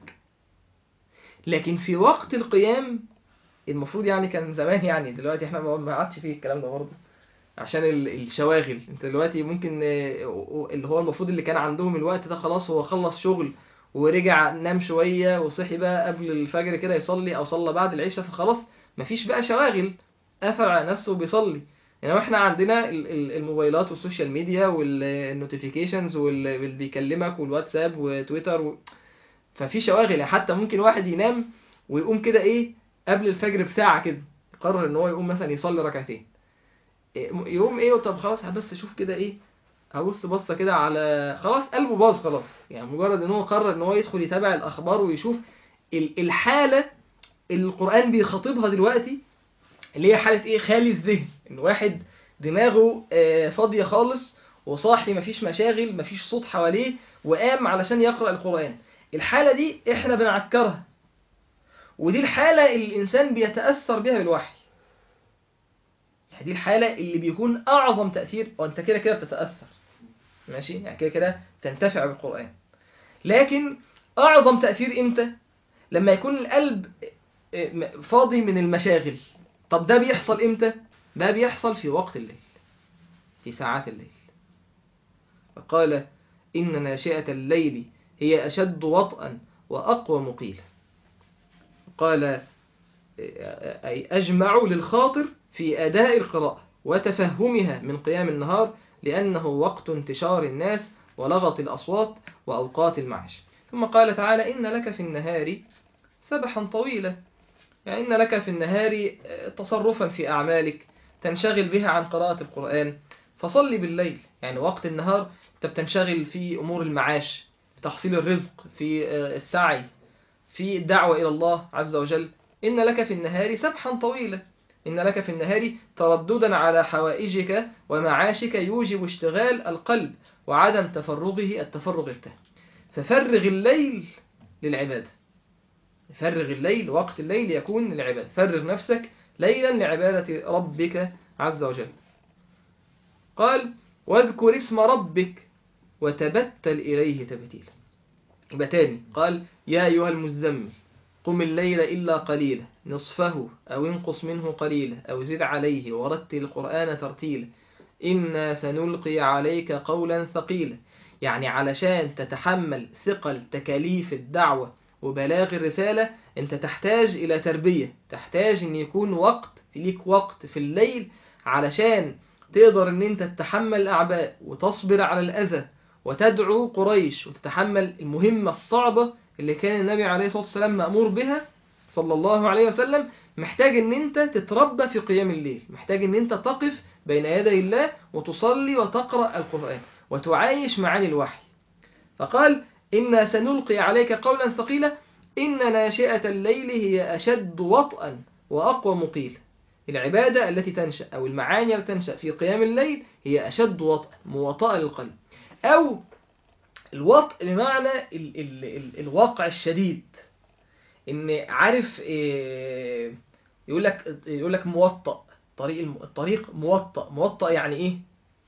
لكن في وقت القيام المفروض، يعني كان زمان، يعني دلوقتي احنا ما عادش فيه الكلام ده برضه عشان الشواغل. انت دلوقتي ممكن اللي هو المفروض اللي كان عندهم الوقت ده خلاص هو خلص شغل ورجع نام شوية وصحي بقى قبل الفجر كده يصلي او صلى بعد العشاء، فخلاص مفيش بقى شواغل، قفل على نفسه وبيصلي. يعني احنا عندنا الموبايلات والسوشيال ميديا والنوتيفيكيشنز واللي بيكلمك والواتساب وتويتر و... ففي شواغل. يعني حتى ممكن واحد ينام ويقوم كده ايه قبل الفجر بساعة كده، يقرر ان هو يقوم مثلا يصلي ركعتين، يقوم ايه طب خلاص بس اشوف كده ايه، هبص بصه كده على، خلاص قلبه باظ خلاص. يعني مجرد ان هو قرر ان هو يدخل يتابع الاخبار ويشوف الحاله اللي القرآن بيخاطبها دلوقتي، اللي هي حالة ايه؟ خالي الذهن، ان واحد دماغه آه، فاضية خالص وصاحي، مفيش مشاغل، مفيش صوت حواليه، وقام علشان يقرأ القرآن. الحالة دي احنا بنعكرها، ودي الحالة اللي الإنسان بيتأثر بها بالوحي. يعني دي الحالة اللي بيكون أعظم تأثير، وأنت كده كده بتتأثر ماشي، يعني كده كده تنتفع بالقرآن. لكن أعظم تأثير إمتى؟ لما يكون القلب فاضي من المشاغل. طب ده بيحصل إمتى؟ ده بيحصل في وقت الليل، في ساعات الليل. فقال إن ناشئة الليل هي أشد وطئا وأقوى مقيلا. قال أي أجمع للخاطر في أداء القراءة وتفهمها من قيام النهار، لأنه وقت انتشار الناس ولغط الأصوات وأوقات المعاش. ثم قال تعالى إن لك في النهار سبحا طويلا، يعني إن لك في النهار تصرفا في أعمالك تنشغل بها عن قراءة القرآن، فصل بالليل. يعني وقت النهار أنت بتنشغل في أمور المعاش، تحصيل الرزق، في السعي، في الدعوة إلى الله عز وجل. إن لك في النهار سبحا طويلا، إن لك في النهار ترددا على حوائجك ومعاشك يوجب اشتغال القلب وعدم تفرغه التفرغ التام. ففرغ الليل للعبادة، فرغ الليل، وقت الليل يكون للعبادة، فرغ نفسك ليلا لعبادة ربك عز وجل. قال واذكر اسم ربك وتبتل إليه تبتيلا. يبقى تاني قال يا أيها المزمل قم الليل إلا قليلا نصفه أو انقص منه قليلا أو زد عليه ورتل القرآن ترتيلا إنا سنلقي عليك قولا ثقيلا. يعني علشان تتحمل ثقل تكاليف الدعوة وبلاغ الرسالة أنت تحتاج إلى تربية، تحتاج أن يكون وقت ليك، وقت في الليل علشان تقدر أن أنت تتحمل الأعباء وتصبر على الأذى وتدعو قريش وتتحمل المهمة الصعبة اللي كان النبي عليه الصلاة والسلام مأمور بها صلى الله عليه وسلم. محتاج ان انت تتربى في قيام الليل، محتاج ان انت تقف بين يدي الله وتصلي وتقرأ القرآن وتعايش معاني الوحي. فقال إنا سنلقي عليك قولا ثقيلا إن ناشئة الليل هي أشد وطئا وأقوى مقيل. العبادة التي تنشأ أو المعاني التي تنشأ في قيام الليل هي أشد وطئا، موطأ للقلب، أو الوطء بمعنى ال ال ال الواقع الشديد. ان عارف إيه، يقول لك يقول لك موطأ، طريق الطريق موطأ. موطأ يعني ايه؟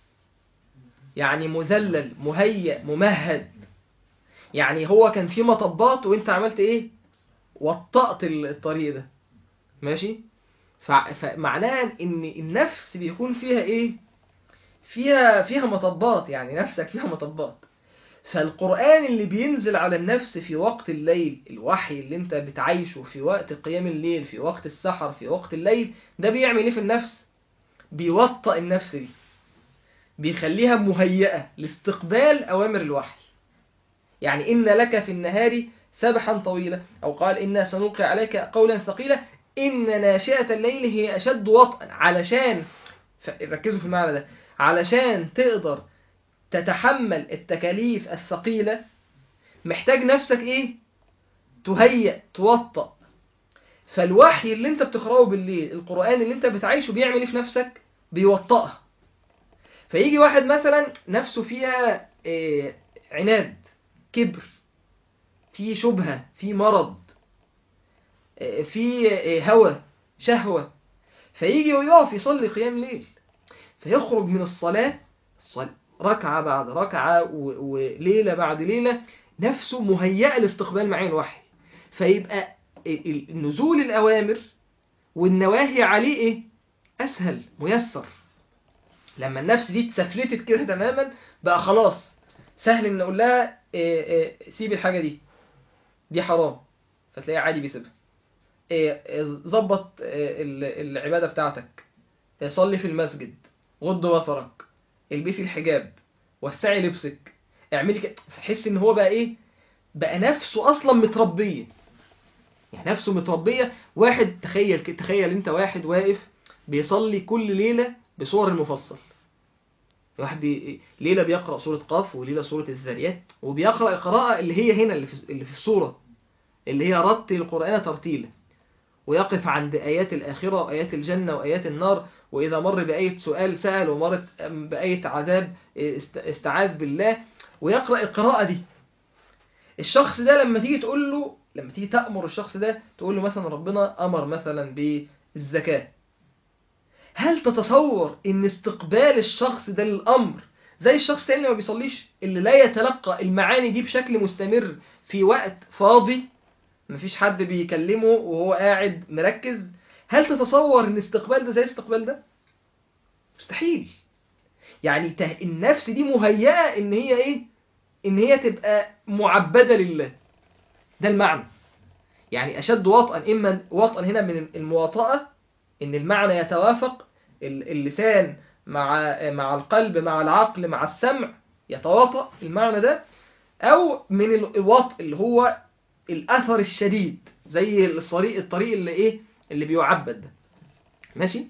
يعني مذلل، مهيأ، ممهد. يعني هو كان في مطبات وانت عملت ايه؟ وطأت الطريق ده ماشي. فمعناه ان النفس بيكون فيها ايه؟ فيها فيها مطبات، يعني نفسك فيها مطبات. فالقرآن اللي بينزل على النفس في وقت الليل، الوحي اللي انت بتعيشه في وقت قيام الليل، في وقت السحر، في وقت الليل، ده بيعمل ايه في النفس؟ بيوطئ النفس دي، بيخليها مهيئة لاستقبال أوامر الوحي. يعني إن لك في النهار سبحا طويلا، أو قال إنا سنلقي عليك قولا ثقيلا إن ناشئة الليل هي أشد وطئا. علشان ركزوا في المعنى ده، علشان تقدر تتحمل التكاليف الثقيلة محتاج نفسك ايه؟ تهيئ، توطأ. فالوحي اللي انت بتقرأه بالليل، القرآن اللي انت بتعيشه، بيعمل ايه في نفسك؟ بيوطأها. فيجي واحد مثلا نفسه فيها إيه؟ عناد، كبر، في شبهة، في مرض، إيه؟ في إيه؟ هوى، شهوة. فيجي ويقف يصلي قيام ليل، فيخرج من الصلاة الصلاة ركعة بعد ركعة وليلة بعد ليلة نفسه مهيئة لاستقبال معين الوحي. فيبقى نزول الأوامر والنواهي عليه إيه؟ أسهل، ميسر. لما النفس دي اتسفلتت كده تماما بقى خلاص سهل إن نقول لها إيه إيه سيب الحاجة دي، دي حرام، فتلاقيها عادي بيسيبها. ظبط إيه العبادة بتاعتك، صلي في المسجد، غض بصرك، البسي الحجاب، وسعي لبسك، اعملي كده. فحس ان هو بقى ايه؟ بقى نفسه اصلا متربيه، يعني نفسه متربيه. واحد تخيل تخيل انت واحد واقف بيصلي كل ليله بسور المفصل. واحد بي... ليله بيقرا سوره قاف وليله سوره الذاريات، وبيقرا القراءه اللي هي هنا اللي في اللي في السوره اللي هي رتل القران ترتيلا، ويقف عند آيات الآخرة وآيات الجنة وآيات النار، وإذا مر بآية سؤال سأل، ومرت بآية عذاب استعاذ بالله، ويقرأ القراءة دي. الشخص ده لما تيجي تقول له، لما تيجي تأمر الشخص ده تقول له مثلا ربنا أمر مثلا بالزكاة، هل تتصور ان استقبال الشخص ده للأمر زي الشخص التاني اللي ما بيصليش، اللي لا يتلقى المعاني دي بشكل مستمر في وقت فاضي مفيش حد بيكلمه وهو قاعد مركز؟ هل تتصور ان استقبال ده زي استقبال ده؟ مستحيل. يعني النفس دي مهيئة ان هي ايه؟ ان هي تبقى معبدة لله. ده المعنى. يعني اشد وطئا، اما وطئا هنا من المواطأة ان المعنى يتوافق، اللسان مع مع القلب مع العقل مع السمع يتواطأ المعنى ده، او من الوطء اللي هو الاثر الشديد زي الطريق الطريق اللي ايه اللي بيعبد ده. ماشي.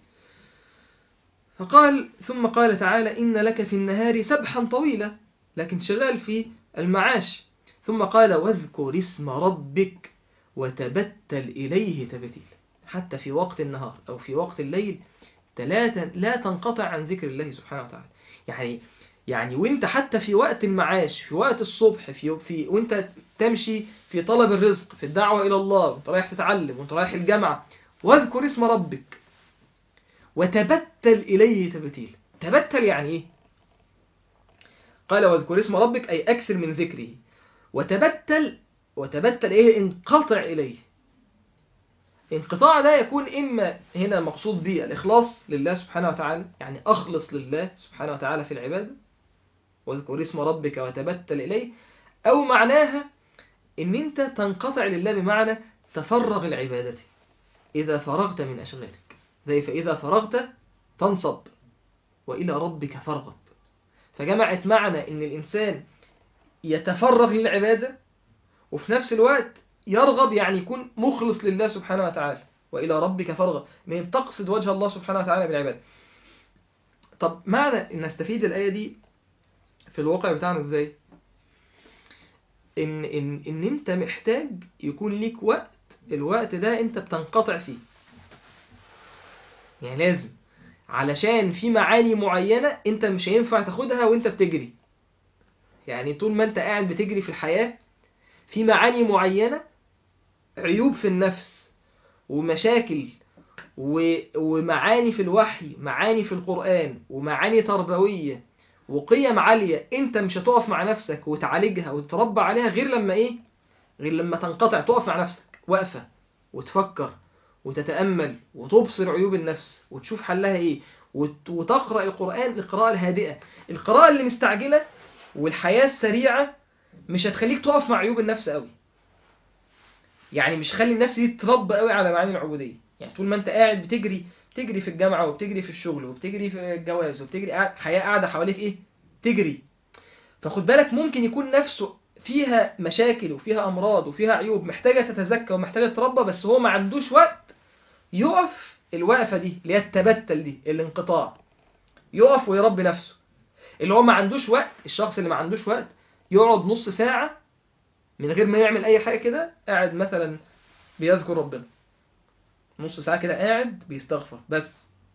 فقال ثم قال تعالى إن لك في النهار سبحا طويلا، لكن شغال في المعاش. ثم قال واذكر اسم ربك وتبتل إليه تبتيل. حتى في وقت النهار أو في وقت الليل لا تنقطع عن ذكر الله سبحانه وتعالى. يعني يعني وانت حتى في وقت المعاش، في وقت الصبح، في في وانت تمشي في طلب الرزق، في الدعوة إلى الله، وانت رايح تتعلم، وانت رايح الجامعة، واذكر اسم ربك وتبتل إليه تبتيل. تبتل يعني إيه؟ قال واذكر اسم ربك أي أكثر من ذكره. وتبتل وتبتل إيه؟ انقطع إليه. انقطاع ده يكون إما هنا مقصود به الإخلاص لله سبحانه وتعالى، يعني أخلص لله سبحانه وتعالى في العبادة، واذكر اسم ربك وتبتل إليه، أو معناها إن أنت تنقطع لله بمعنى تفرغ العبادة إذا فرغت من أشغالك، زي فإذا فرغت فانصب وإلى ربك فارغب. فجمعت معنى إن الإنسان يتفرغ للعبادة وفي نفس الوقت يرغب، يعني يكون مخلص لله سبحانه وتعالى، وإلى ربك فارغب، من تقصد وجه الله سبحانه وتعالى بالعبادة. طب معنى إن نستفيد الآية دي في الواقع بتاعنا إزاي؟ إن, إن, إن أنت محتاج يكون ليك وقت، الوقت ده أنت بتنقطع فيه. يعني لازم، علشان في معاني معينة أنت مش هينفع تاخدها وأنت بتجري. يعني طول ما أنت قاعد بتجري في الحياة، في معاني معينة، عيوب في النفس ومشاكل ومعاني في الوحي، معاني في القرآن، ومعاني تربوية وقيم عالية، أنت مش هتقف مع نفسك وتعالجها وتتربى عليها غير لما إيه؟ غير لما تنقطع، تقف مع نفسك وقفة وتفكر وتتأمل وتبصر عيوب النفس وتشوف حلها إيه، وتقرأ القرآن القراءة الهادئة. القراءة اللي مستعجلة والحياة السريعة مش هتخليك تقف مع عيوب النفس قوي. يعني مش خلي النفس دي تتربى قوي على معاني العبودية. يعني طول ما انت قاعد بتجري بتجري في الجامعة وبتجري في الشغل وبتجري في الجواز وبتجري قاعد حياة قاعدة حواليك ايه؟ تجري. فخد بالك ممكن يكون نفسه فيها مشاكل وفيها أمراض وفيها عيوب محتاجة تتزكى ومحتاجة تتربى، بس هو ما عندوش وقت يقف الوقفة دي اللي هي التبتل دي، الانقطاع، يقف ويربي نفسه. اللي هو ما عندوش وقت، الشخص اللي ما عندوش وقت يقعد نص ساعة من غير ما يعمل أي حاجة كده، قاعد مثلا بيذكر ربنا نص ساعة كده، قاعد بيستغفر بس.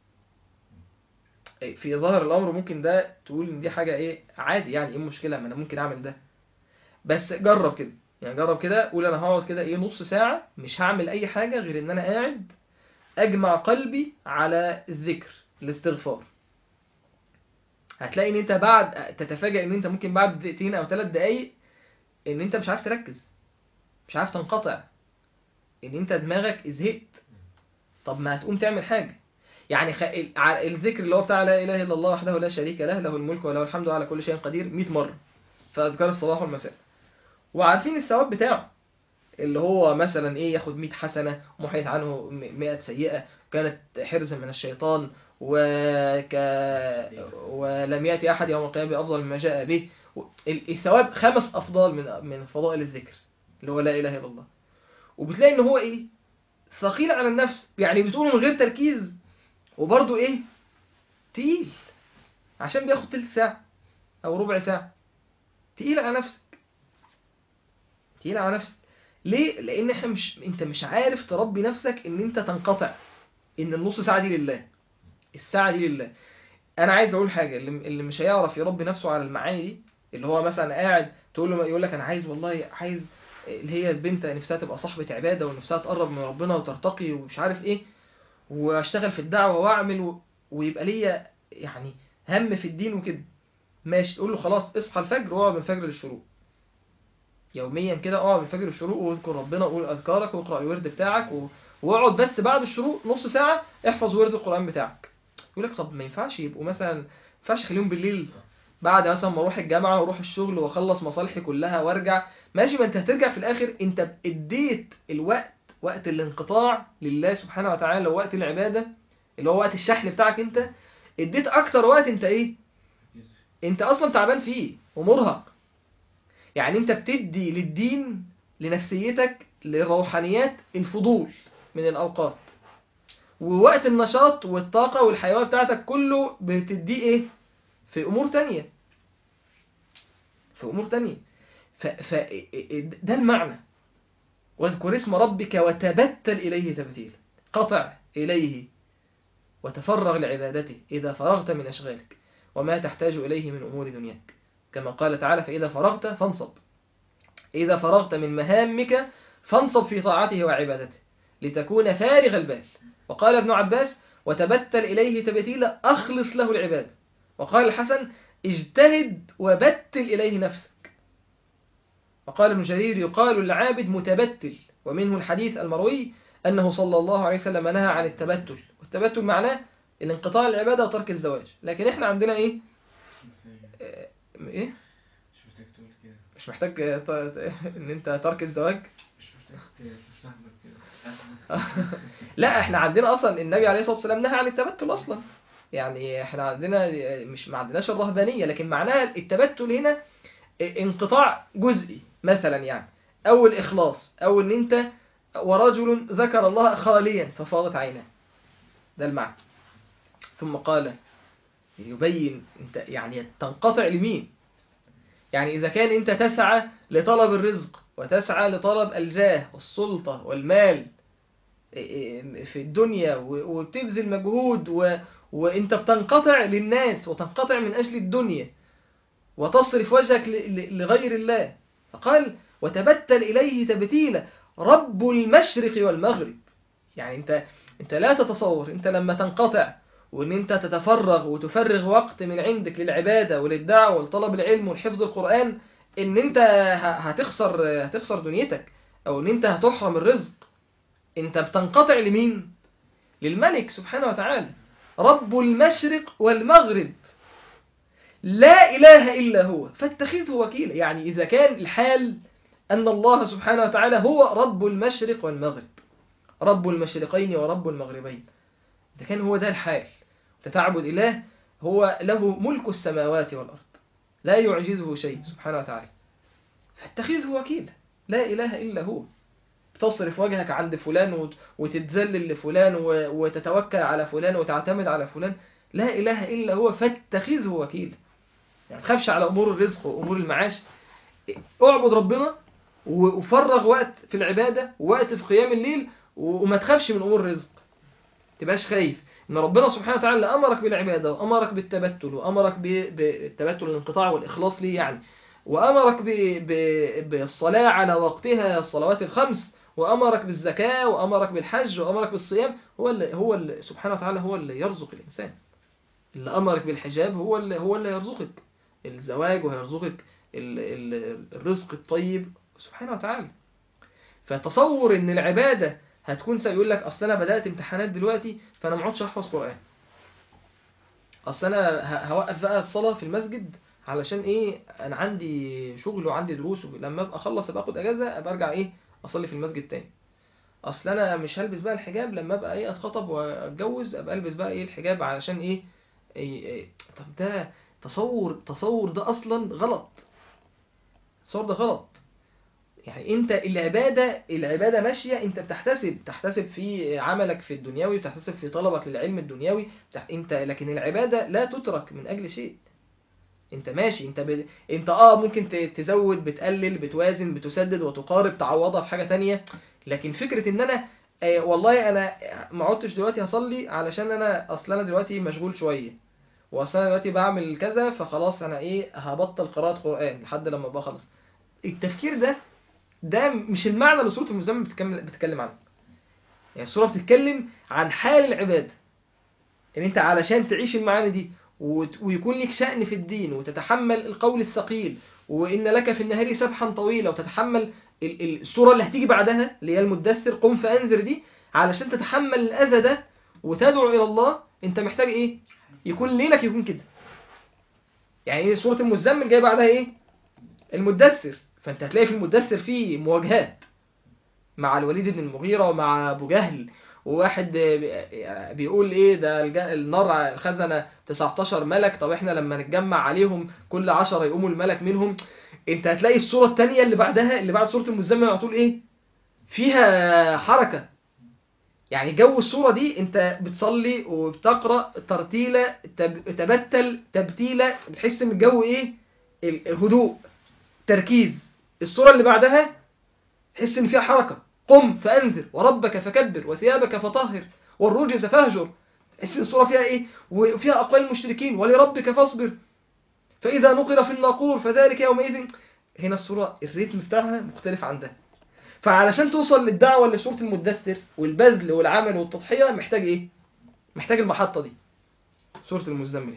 في ظاهر الأمر ممكن ده تقول إن دي حاجة إيه عادي، يعني إيه المشكلة، ما أنا ممكن أعمل ده. بس جرب كده، يعني جرب كده، قول أنا هقعد كده إيه نص ساعة مش هعمل أي حاجة غير إن أنا قاعد أجمع قلبي على الذكر الاستغفار. هتلاقي إن أنت بعد تتفاجأ إن أنت ممكن بعد دقيقتين أو ثلاث دقايق إن أنت مش عارف تركز، مش عارف تنقطع، إن أنت دماغك زهقت. طب ما هتقوم تعمل حاجة. يعني خ... الذكر اللي هو بتاع لا إله إلا الله وحده لا شريك له، له الملك وله الحمد على كل شيء قدير، مئة مرة في أذكار الصباح والمساء، وعارفين الثواب بتاعه اللي هو مثلا إيه، ياخد مئة حسنة ومحيط عنه مئة سيئة، كانت حرزا من الشيطان، وك... ولم يأتي أحد يوم القيامة بأفضل مما جاء به. الثواب خمس أفضال من من فضائل الذكر اللي هو لا إله إلا الله. وبتلاقي إن هو إيه ثقيل على النفس، يعني بتقوله من غير تركيز، وبرضه ايه تقيل عشان بياخد تلت ساعة او ربع ساعة. تقيل على نفسك، تقيل على نفسك. ليه؟ لان احنا مش انت مش عارف تربي نفسك ان انت تنقطع، ان النص ساعه دي لله، الساعه دي لله. انا عايز اقول حاجه، اللي اللي مش هيعرف يربي نفسه على المعاني دي، اللي هو مثلا قاعد تقول له، يقول لك انا عايز والله عايز اللي هي البنت نفسها تبقى صاحبه عباده ونفسها تقرب من ربنا وترتقي ومش عارف ايه، واشتغل في الدعوه واعمل و... ويبقى ليا يعني هم في الدين وكده، ماشي. تقول له خلاص اصحى الفجر واقعد من الفجر للشروق، يوميا كده اقعد من الفجر للشروق واذكر ربنا وقول اذكارك واقرا الورد بتاعك و... واقعد بس بعد الشروق نص ساعه احفظ ورد القران بتاعك. يقول لك طب ما ينفعش يبقوا مثلا، ما ينفعش اخليهم بالليل بعد مثلا ما اروح الجامعه واروح الشغل واخلص مصالحي كلها وارجع؟ ماشي، ما انت هترجع في الاخر انت اديت الوقت، وقت الانقطاع لله سبحانه وتعالى ووقت العباده اللي هو وقت الشحن بتاعك، انت اديت اكتر وقت انت ايه، انت اصلا تعبان فيه ومرهق. يعني انت بتدي للدين، لنفسيتك، للروحانيات الفضول من الاوقات، ووقت النشاط والطاقة والحيوية بتاعتك كله بتديه ايه في امور تانية، في امور تانية. ف... ف... ده المعنى. واذكر اسم ربك وتبتل اليه تبتيلا، قطع اليه وتفرغ لعبادته إذا فرغت من أشغالك وما تحتاج إليه من أمور دنياك، كما قال تعالى فإذا فرغت فانصب، إذا فرغت من مهامك فانصب في طاعته وعبادته لتكون فارغ البال. وقال ابن عباس وتبتل إليه تبتيلا أخلص له العبادة. وقال الحسن اجتهد وبتل إليه نفسك. وقال ابن جرير يقال العابد متبتل، ومنه الحديث المروي أنه صلى الله عليه وسلم نهى عن التبتل، والتبتل معناه الانقطاع العبادة وترك الزواج. لكن احنا عندنا ايه اه، ايه مش محتاج تقول كده، مش محتاج اه، ت- ت- ان انت ترك الزواج. مش محتاج تساهمك كده. لا، احنا عندنا اصلا النبي عليه الصلاة والسلام نهى عن التبتل اصلا. يعني احنا عندنا مش ما عندناش الرهبانية، لكن معناها التبتل هنا انقطاع جزئي مثلا يعني، او الاخلاص، او ان انت ورجل ذكر الله خاليا ففاضت عيناه، ده المعنى. ثم قال يبين انت يعني تنقطع لمين. يعني اذا كان انت تسعى لطلب الرزق وتسعى لطلب الجاه والسلطة والمال في الدنيا وبتبذل مجهود و... وانت بتنقطع للناس وتنقطع من اجل الدنيا وتصرف وجهك ل... ل- لغير الله، فقال وتبتل اليه تبتيلا رب المشرق والمغرب. يعني انت انت لا تتصور انت لما تنقطع وان انت تتفرغ وتفرغ وقت من عندك للعبادة وللدعوة ولطلب العلم والحفظ القرآن، ان انت ه- هتخسر هتخسر دنيتك، او ان انت هتحرم الرزق. انت بتنقطع لمين؟ للملك سبحانه وتعالى، رب المشرق والمغرب، لا إله إلا هو فاتخذه وكيلا. يعني إذا كان الحال أن الله سبحانه وتعالى هو رب المشرق والمغرب، رب المشرقين ورب المغربين، إذا كان هو ده الحال تتعبد إله هو له ملك السماوات والأرض لا يعجزه شيء سبحانه وتعالى، فاتخذه وكيلا، لا إله إلا هو. تصرف وجهك عند فلان وت- وتتذلل لفلان و- وتتوكل على فلان وتعتمد على فلان، لا إله إلا هو فاتخذه وكيلا. يعني ما تخافش على أمور الرزق وأمور المعاش، اعبد ربنا وفرغ وقت في العبادة ووقت في قيام الليل، وما تخافش من أمور الرزق، تبقاش خايف ان ربنا سبحانه وتعالى امرك بالعباده وامرك بالتبتل وامرك ب- بالتبتل الانقطاع والاخلاص ليه يعني، وامرك ب- ب- بالصلاه على وقتها الصلوات الخمس، وامرك بالزكاه وامرك بالحج وامرك بالصيام. هو اللي هو اللي سبحانه وتعالى هو اللي يرزق الانسان، اللي امرك بالحجاب هو اللي هو اللي يرزقك الزواج ويرزقك ال- ال- الرزق الطيب سبحانه وتعالى. فتصور ان العباده هتكون سيقول لك اصل انا بدات امتحانات دلوقتي فانا ما عدتش احفظ قران، اصل انا ه- هوقف بقى الصلاه في المسجد علشان ايه، انا عندي شغل وعندي دروس لما ابقى اخلص ابقى اخد اجازه ابقى ارجع ايه اصلي في المسجد تاني، اصل انا مش هلبس بقى الحجاب لما ابقى ايه اتخطب واتجوز ابقى البس بقى ايه الحجاب علشان ايه, إيه, إيه. طب ده تصور تصور ده اصلا غلط، تصور ده غلط. يعني انت العبادة العبادة ماشية، انت بتحتسب تحتسب في عملك في الدنيوي، بتحتسب في طلبك للعلم الدنيوي بتح... انت لكن العبادة لا تترك من اجل شيء، انت ماشي، انت ب... انت اه ممكن ت- تزود، بتقلل، بتوازن، بتسدد وتقارب، تعوضها في حاجة تانية. لكن فكرة ان انا آه والله انا ما عدتش دلوقتي هصلي علشان انا اصلا انا دلوقتي مشغول شوية، واصلا انا دلوقتي بعمل كذا، فخلاص انا ايه هبطل قراءة قرآن لحد لما ابقى خلص. التفكير ده ده مش المعنى اللي سورة المزمل بتتكلم بتتكلم عنه. يعني السورة بتتكلم عن حال العبادة، ان انت علشان تعيش المعاني دي وت- ويكون لك شأن في الدين وتتحمل القول الثقيل، وإن لك في النهار سبحا طويلا، وتتحمل ال- ال- السورة اللي هتيجي بعدها اللي هي المدثر قم فأنذر دي، علشان تتحمل الأذى ده وتدعو إلى الله، انت محتاج ايه؟ يكون ليلك يكون كده. يعني ايه سورة المزمل جاي بعدها ايه؟ المدثر. فانت هتلاقي في المدثر فيه مواجهات مع الوليد بن المغيرة ومع أبو جهل، وواحد بي- بيقول ايه ده الج- النار خزنة تسعتاشر ملك، طب احنا لما نتجمع عليهم كل عشرة يقوموا الملك منهم. انت هتلاقي الصورة التانية اللي بعدها اللي بعد سورة المزمل على طول ايه؟ فيها حركة. يعني جو الصورة دي انت بتصلي وبتقرأ ترتيلة تب- تبتل تبتيلة، بتحس ان الجو ايه؟ الهدوء، تركيز. الصورة اللي بعدها تحس ان فيها حركة، قم فأنذر وربك فكبر وثيابك فطهر والرجز فاهجر. تحس ان الصورة فيها ايه؟ وفيها أقوال المشركين ولربك فاصبر فإذا نقر في الناقور فذلك يومئذ. هنا الصورة الريتم بتاعها مختلف عن ده. فعلشان توصل للدعوة لسورة المدثر والبذل والعمل والتضحية محتاج ايه؟ محتاج المحطة دي، سورة المزمل.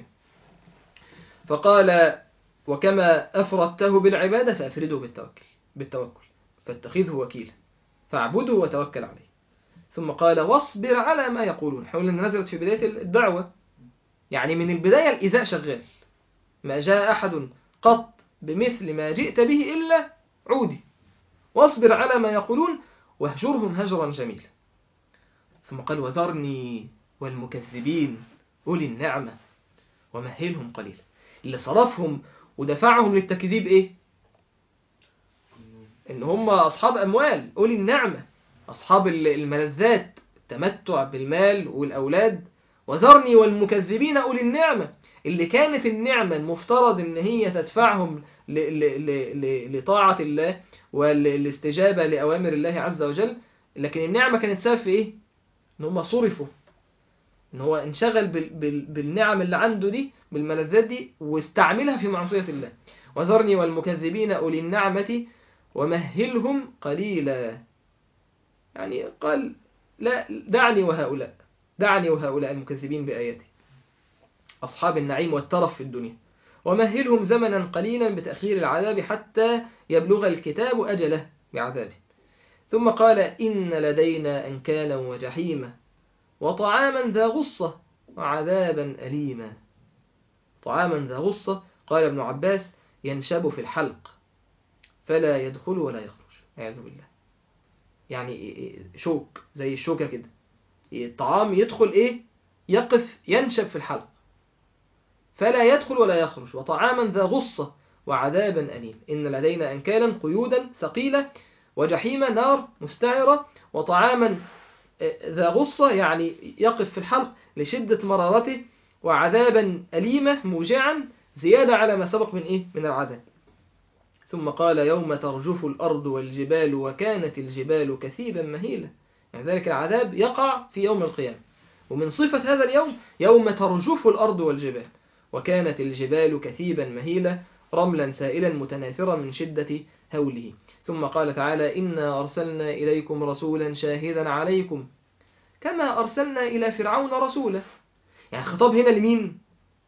فقال وكما أفردته بالعبادة فأفرده بالتوكل بالتوكل فاتخذه وكيلا فاعبده وتوكل عليه. ثم قال واصبر على ما يقولون. حول أن نزلت في بداية الدعوة، يعني من البداية الإيذاء شغال. ما جاء أحد قط بمثل ما جئت به إلا عودي. واصبر على ما يقولون واهجرهم هجرا جميلا. ثم قال وذرني والمكذبين أولي النعمة ومهلهم قليلا. اللي صرفهم ودفعهم للتكذيب إيه؟ إن هم أصحاب أموال، أولي النعمة، أصحاب الملذات، التمتع بالمال والأولاد. وذرني والمكذبين أولي النعمة، اللي كانت النعمة المفترض إن هي تدفعهم ل- ل- ل- ل- لطاعة الله والاستجابة لأوامر الله عز وجل، لكن النعمة كانت سبب في إيه؟ إن هم صرفوا، إن هو انشغل بال- بال- بالنعم اللي عنده دي، بالملذات دي، واستعملها في معصية الله. وذرني والمكذبين أولي النعمة ومهلهم قليلا. يعني قال لا دعني وهؤلاء، دعني وهؤلاء المكذبين بآياتي أصحاب النعيم والترف في الدنيا، ومهلهم زمنا قليلا بتأخير العذاب حتى يبلغ الكتاب أجله بعذابه. ثم قال إن لدينا أنكالا وجحيما وطعاما ذا غصة وعذابا أليما. طعاما ذا غصة قال ابن عباس ينشب في الحلق فلا يدخل ولا يخرج أعوذ بالله. يعني شوك زي الشوكة كده، الطعام يدخل إيه؟ يقف ينشب في الحلق فلا يدخل ولا يخرج. وطعاما ذا غصة وعذابا أليم. إن لدينا أنكالا قيودا ثقيلة وجحيما نار مستعرة وطعاما ذا غصة يعني يقف في الحلق لشدة مرارته وعذابا أليمة موجعا زيادة على ما سبق من إيه؟ من العذاب. ثم قال يوم ترجف الأرض والجبال وكانت الجبال كثيبا مهيلة. يعني ذلك العذاب يقع في يوم القيامة. ومن صفة هذا اليوم يوم ترجف الأرض والجبال وكانت الجبال كثيبا مهيلة رملا سائلا متناثرا من شدة هوله. ثم قال تعالى إنا أرسلنا إليكم رسولا شاهدا عليكم كما أرسلنا إلى فرعون رسولا. يعني خطاب هنا لمين؟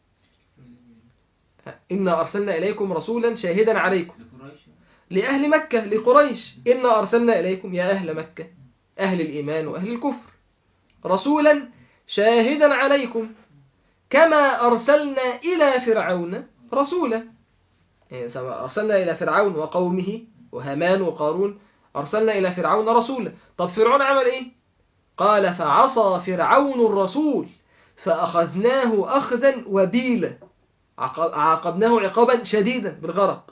إنا أرسلنا إليكم رسولا شاهدا عليكم لأهل مكة لقريش. إنا أرسلنا إليكم يا أهل مكة أهل الإيمان وأهل الكفر رسولا شاهدا عليكم كما أرسلنا إلى فرعون رسولا. يعني أرسلنا إلى فرعون وقومه وهامان وقارون، أرسلنا إلى فرعون رسولا. طب فرعون عمل إيه؟ قال فعصى فرعون الرسول فأخذناه أخذا وبيلا، عاقبناه عقابا شديدا بالغرق.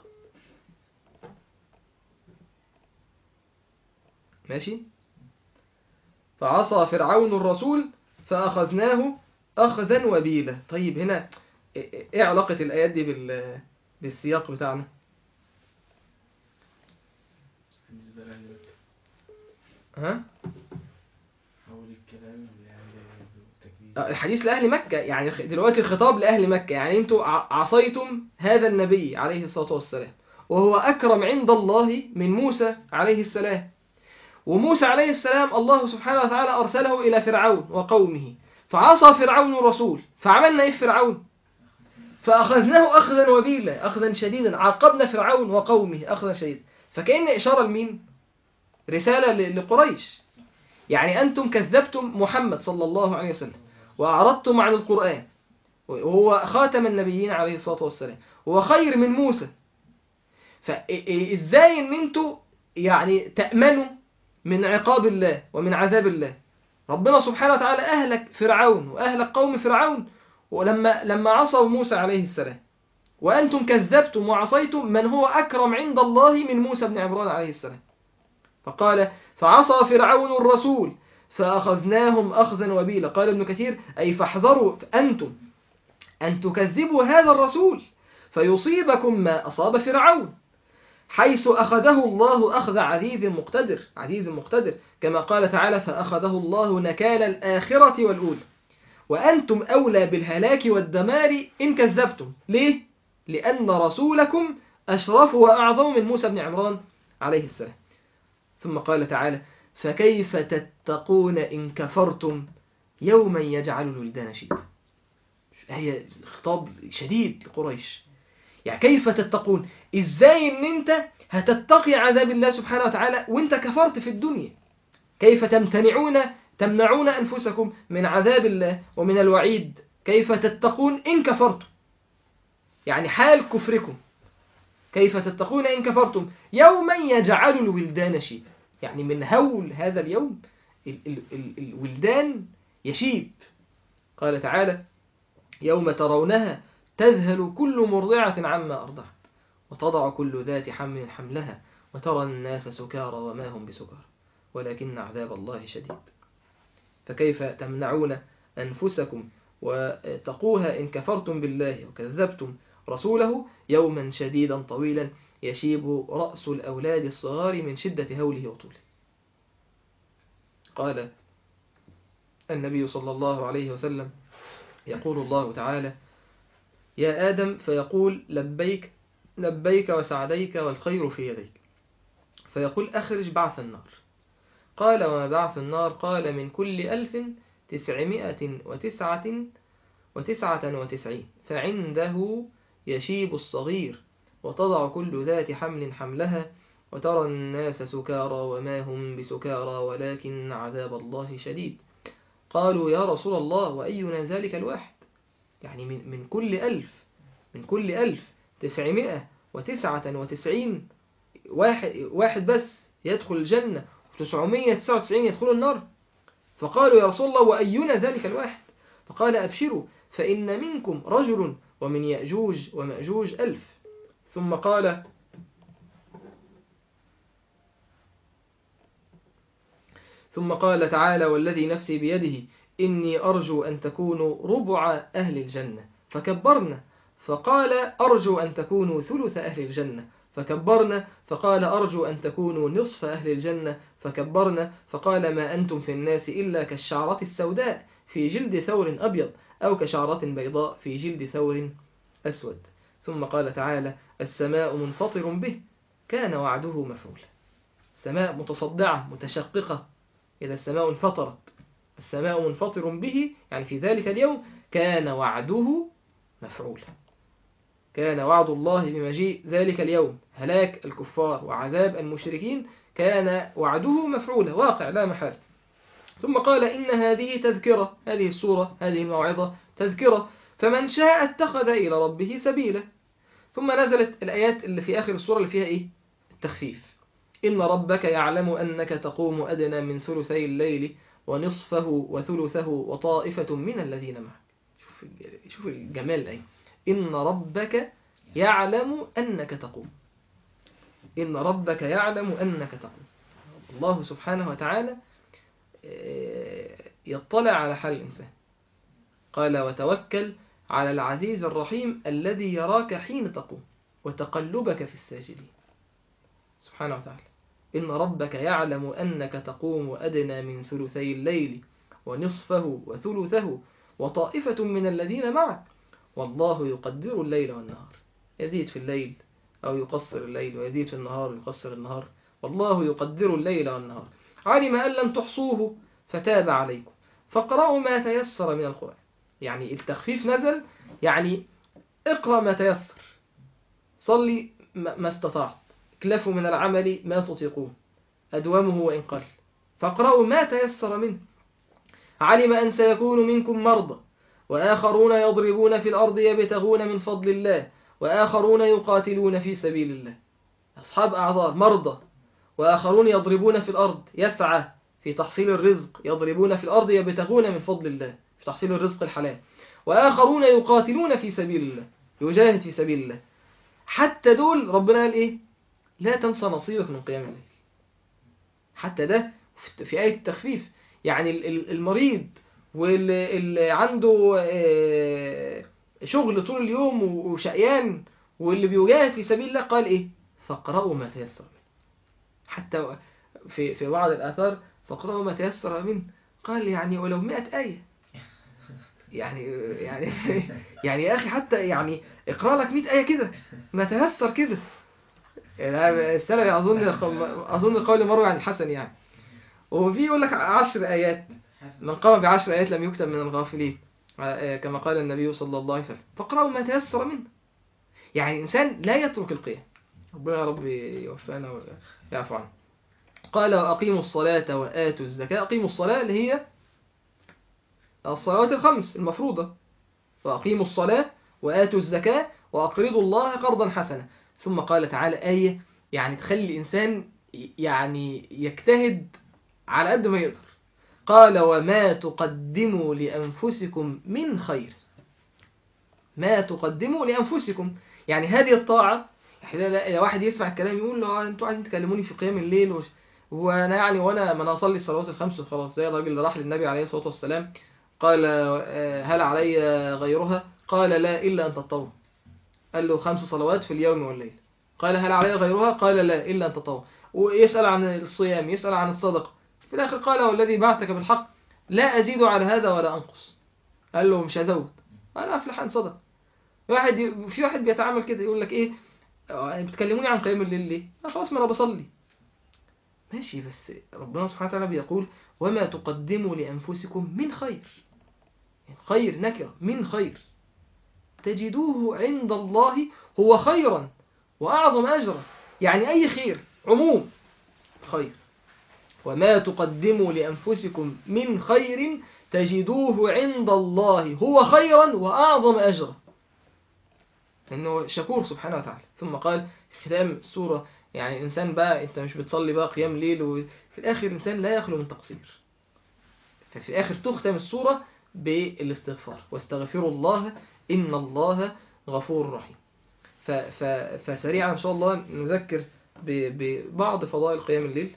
ماشي؟ فعصى فرعون الرسول فأخذناه أخذا وبيلا. طيب هنا إيه إيه علاقة الآيات دي بال بالسياق بتاعنا؟ بالنسبة لأهل مكة ها؟ حول الكلام يعني آه، التكبير. الحديث لأهل مكة، يعني خ- دلوقتي الخطاب لأهل مكة، يعني انتوا ع- عصيتم هذا النبي عليه الصلاة والسلام، وهو أكرم عند الله من موسى عليه السلام. وموسى عليه السلام الله سبحانه وتعالى أرسله إلى فرعون وقومه، فعصى فرعون الرسول، فعملنا إيه في فرعون؟ فأخذناه أخذا وبيلا، أخذا شديدا، عاقبنا فرعون وقومه أخذا شديدا. فكأن إشارة لمين؟ رسالة ل- لقريش، يعني أنتم كذبتم محمد صلى الله عليه وسلم وأعرضتم عن القرآن، وهو خاتم النبيين عليه الصلاة والسلام، هو خير من موسى. فإزاي أن أنتوا يعني تأمنوا من عقاب الله ومن عذاب الله؟ ربنا سبحانه وتعالى أهلك فرعون وأهلك قوم فرعون ولما لما عصوا موسى عليه السلام، وأنتم كذبتم وعصيتم من هو أكرم عند الله من موسى بن عمران عليه السلام. فقال فعصى فرعون الرسول فأخذناهم أخذا وبيلا. قال ابن كثير أي فاحذروا أنتم أن تكذبوا هذا الرسول فيصيبكم ما أصاب فرعون، حيث أخذه الله أخذ عزيز مقتدر، عزيز مقتدر، كما قال تعالى فأخذه الله نكال الآخرة والأولى. وأنتم أولى بالهلاك والدمار إن كذبتم. ليه؟ لأن رسولكم أشرف وأعظم من موسى بن عمران عليه السلام. ثم قال تعالى فكيف تتقون إن كفرتم يوما يجعل الولدان شيبا. هي خطاب شديد لقريش، يعني كيف تتقون؟ إزاي إن أنت هتتقي عذاب الله سبحانه وتعالى وأنت كفرت في الدنيا؟ كيف تمتنعون تمنعون أنفسكم من عذاب الله ومن الوعيد؟ كيف تتقون إن كفرتم؟ يعني حال كفركم، كيف تتقون إن كفرتم يوما يجعل الولدان شيبا، يعني من هول هذا اليوم ال ال ال الولدان يشيب. قال تعالى يوم ترونها تذهل كل مرضعة عما أرضعت وتضع كل ذات حمل حملها وترى الناس سكارى وما هم بسكارى ولكن عذاب الله شديد. فكيف تمنعون أنفسكم وتقوها إن كفرتم بالله وكذبتم رسوله يوما شديدا طويلا يشيب رأس الأولاد الصغار من شدة هوله وطوله. قال النبي صلى الله عليه وسلم يقول الله تعالى يا آدم فيقول لبيك لبيك وسعديك والخير في يديك، فيقول أخرج بعث النار. قال وما بعث النار؟ قال من كل ألف تسعمائة وتسعة وتسعة وتسعين فعنده يشيب الصغير وتضع كل ذات حمل حملها وترى الناس سكارى وما هم بسكارى ولكن عذاب الله شديد. قالوا يا رسول الله وأينا ذلك الواحد؟ يعني من, من كل ألف من كل ألف تسعمائة وتسعة وتسعين واحد, واحد بس يدخل الجنة وتسعمائة وتسعة وتسعين يدخل النار. فقالوا يا رسول الله وأينا ذلك الواحد؟ فقال أبشروا فإن منكم رجل ومن يأجوج ومأجوج ألف. ثم قال ثم قال تعالى والذي نفسي بيده إني أرجو أن تكونوا ربع أهل الجنة فكبرنا. فقال أرجو أن تكونوا ثلث أهل الجنة فكبرنا. فقال أرجو أن تكونوا نصف أهل الجنة فكبرنا. فقال ما أنتم في الناس إلا كالشعرة السوداء في جلد ثور أبيض أو كشعرة بيضاء في جلد ثور أسود. ثم قال تعالى السماء منفطر به كان وعده مفعولا. السماء متصدعة متشققة إذا السماء انفطرت. السماء منفطر به يعني في ذلك اليوم كان وعده مفعولا. كان وعد الله بمجيء ذلك اليوم هلاك الكفار وعذاب المشركين كان وعده مفعولا واقع لا محال. ثم قال إن هذه تذكرة، هذه السورة هذه الموعظة تذكرة فمن شاء اتخذ إلى ربه سبيلا. ثم نزلت الآيات اللي في آخر السورة اللي فيها إيه؟ التخفيف. إن ربك يعلم أنك تقوم أدنى من ثلثي الليل ونصفه وثلثه وطائفة من الذين معك. شوف شوف الجمال الآية. إن ربك يعلم أنك تقوم. إن ربك يعلم أنك تقوم. الله سبحانه وتعالى يطلع على حال الإنسان. قال وتوكل على العزيز الرحيم الذي يراك حين تقوم وتقلبك في الساجدين سبحانه وتعالى. إن ربك يعلم أنك تقوم أدنى من ثلثي الليل ونصفه وثلثه وطائفة من الذين معك والله يقدر الليل والنهار، يزيد في الليل أو يقصر الليل ويزيد في النهار ويقصر النهار، والله يقدر الليل والنهار. علم أن لم تحصوه فتاب عليكم فاقرأوا ما تيسر من القرآن. يعني التخفيف نزل، يعني اقرأ ما تيسر، صلي ما استطعت، اكلفوا من العمل ما تطيقون، أدومه وإن قل، فاقرأوا ما تيسر منه. علم أن سيكون منكم مرضى وآخرون يضربون في الأرض يبتغون من فضل الله وآخرون يقاتلون في سبيل الله. أصحاب أعذار، مرضى، وآخرون يضربون في الأرض، يسعى في تحصيل الرزق، يضربون في الأرض يبتغون من فضل الله في تحصيل الرزق الحلال، وآخرون يقاتلون في سبيل الله، يجاهد في سبيل الله. حتى دول ربنا قال إيه؟ لا تنسى نصيبك من قيام الليل. حتى ده في آية التخفيف. يعني المريض واللي عنده شغل طول اليوم وشقيان واللي بيجاهد في سبيل الله قال إيه؟ فاقرأوا ما تيسر منه. حتى في في بعض الآثار فاقرأوا ما تيسر منه، قال يعني ولو مئة آية. يعني يعني يعني يا أخي حتى يعني اقرأ لك مئة آية كده ما تيسر كده. السلفي أظن أظن قول مروي عن الحسن يعني. وفي يقول لك عشر آيات، من قام بعشر آيات لم يكتب من الغافلين كما قال النبي صلى الله عليه وسلم. فاقرأوا ما تيسر منه. يعني الإنسان لا يترك القيام. ربنا يا رب يوفقنا ويعفو عنه. قال وأقيموا الصلاة وآتوا الزكاة. أقيموا الصلاة اللي هي الصلوات الخمس المفروضة، وأقيموا الصلاة وآتوا الزكاة وأقرضوا الله قرضا حسنا. ثم قال تعالى آية يعني تخلي الإنسان يعني يجتهد على قد ما يقدر. قال وما تقدموا لأنفسكم من خير. ما تقدموا لأنفسكم، يعني هذه الطاعة. لو واحد يسمع الكلام يقول له انتوا عايزين تكلموني في قيام الليل وش... وانا يعني وانا ما اصلي الصلوات الخمس وخلاص، زي الراجل اللي راح للنبي عليه الصلاة والسلام قال هل علي غيرها؟ قال لا إلا أن تطوع. قال له خمس صلوات في اليوم والليل. قال هل علي غيرها؟ قال لا إلا أن تطوع. ويسأل عن الصيام، يسأل عن الصدقة. في الآخر قال والذي بعثك بالحق لا أزيد على هذا ولا أنقص. قال له مش هزود، قال أفلح عن صدق. واحد في واحد بيتعامل كده يقول لك إيه بتكلموني عن قيام الليل ليه؟ خلاص ما أنا بصلي. ماشي، بس ربنا سبحانه وتعالى بيقول وما تقدموا لأنفسكم من خير. خير نكرة، من خير تجدوه عند الله هو خيرا وأعظم أجرا. يعني أي خير عموم خير. وما تقدموا لأنفسكم من خير تجدوه عند الله هو خيرا وأعظم أجرا، إنه شكور سبحانه وتعالى. ثم قال في ختام السورة يعني الإنسان بقى أنت مش بتصلي بقى قيام ليل، وفي الآخر الإنسان لا يخلو من تقصير. ففي الآخر تختم السورة بالاستغفار واستغفروا الله إن الله غفور رحيم. فسريعا إن شاء الله نذكر ببعض فضائل قيام الليل.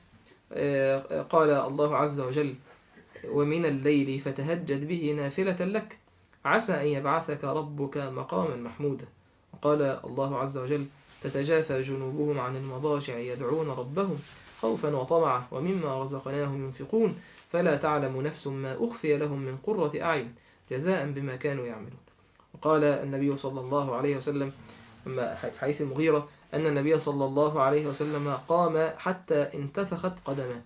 قال الله عز وجل ومن الليل فتهجد به نافلة لك عسى أن يبعثك ربك مقاما محمودا. وقال الله عز وجل تتجافى جنوبهم عن المضاجع يدعون ربهم خوفا وطمعا ومما رزقناهم ينفقون فلا تعلم نفس ما أخفي لهم من قرة أعين جزاء بما كانوا يعملون. وقال النبي صلى الله عليه وسلم حديث المغيرة أن النبي صلى الله عليه وسلم قام حتى انتفخت قدماه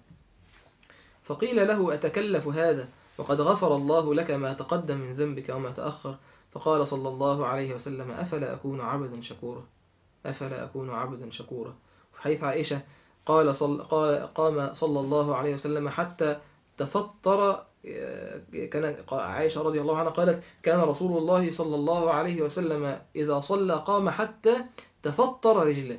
فقيل له أتكلف هذا وقد غفر الله لك ما تقدم من ذنبك وما تأخر؟ فقال صلى الله عليه وسلم أفلا أكون عبدا شكورا أفلا أكون عبدا شكورا. في حديث عائشة قال صل قال قام صلى الله عليه وسلم حتى تفطر. كان عائشة رضي الله عنها قالت كان رسول الله صلى الله عليه وسلم إذا صلى قام حتى تفطر رجله،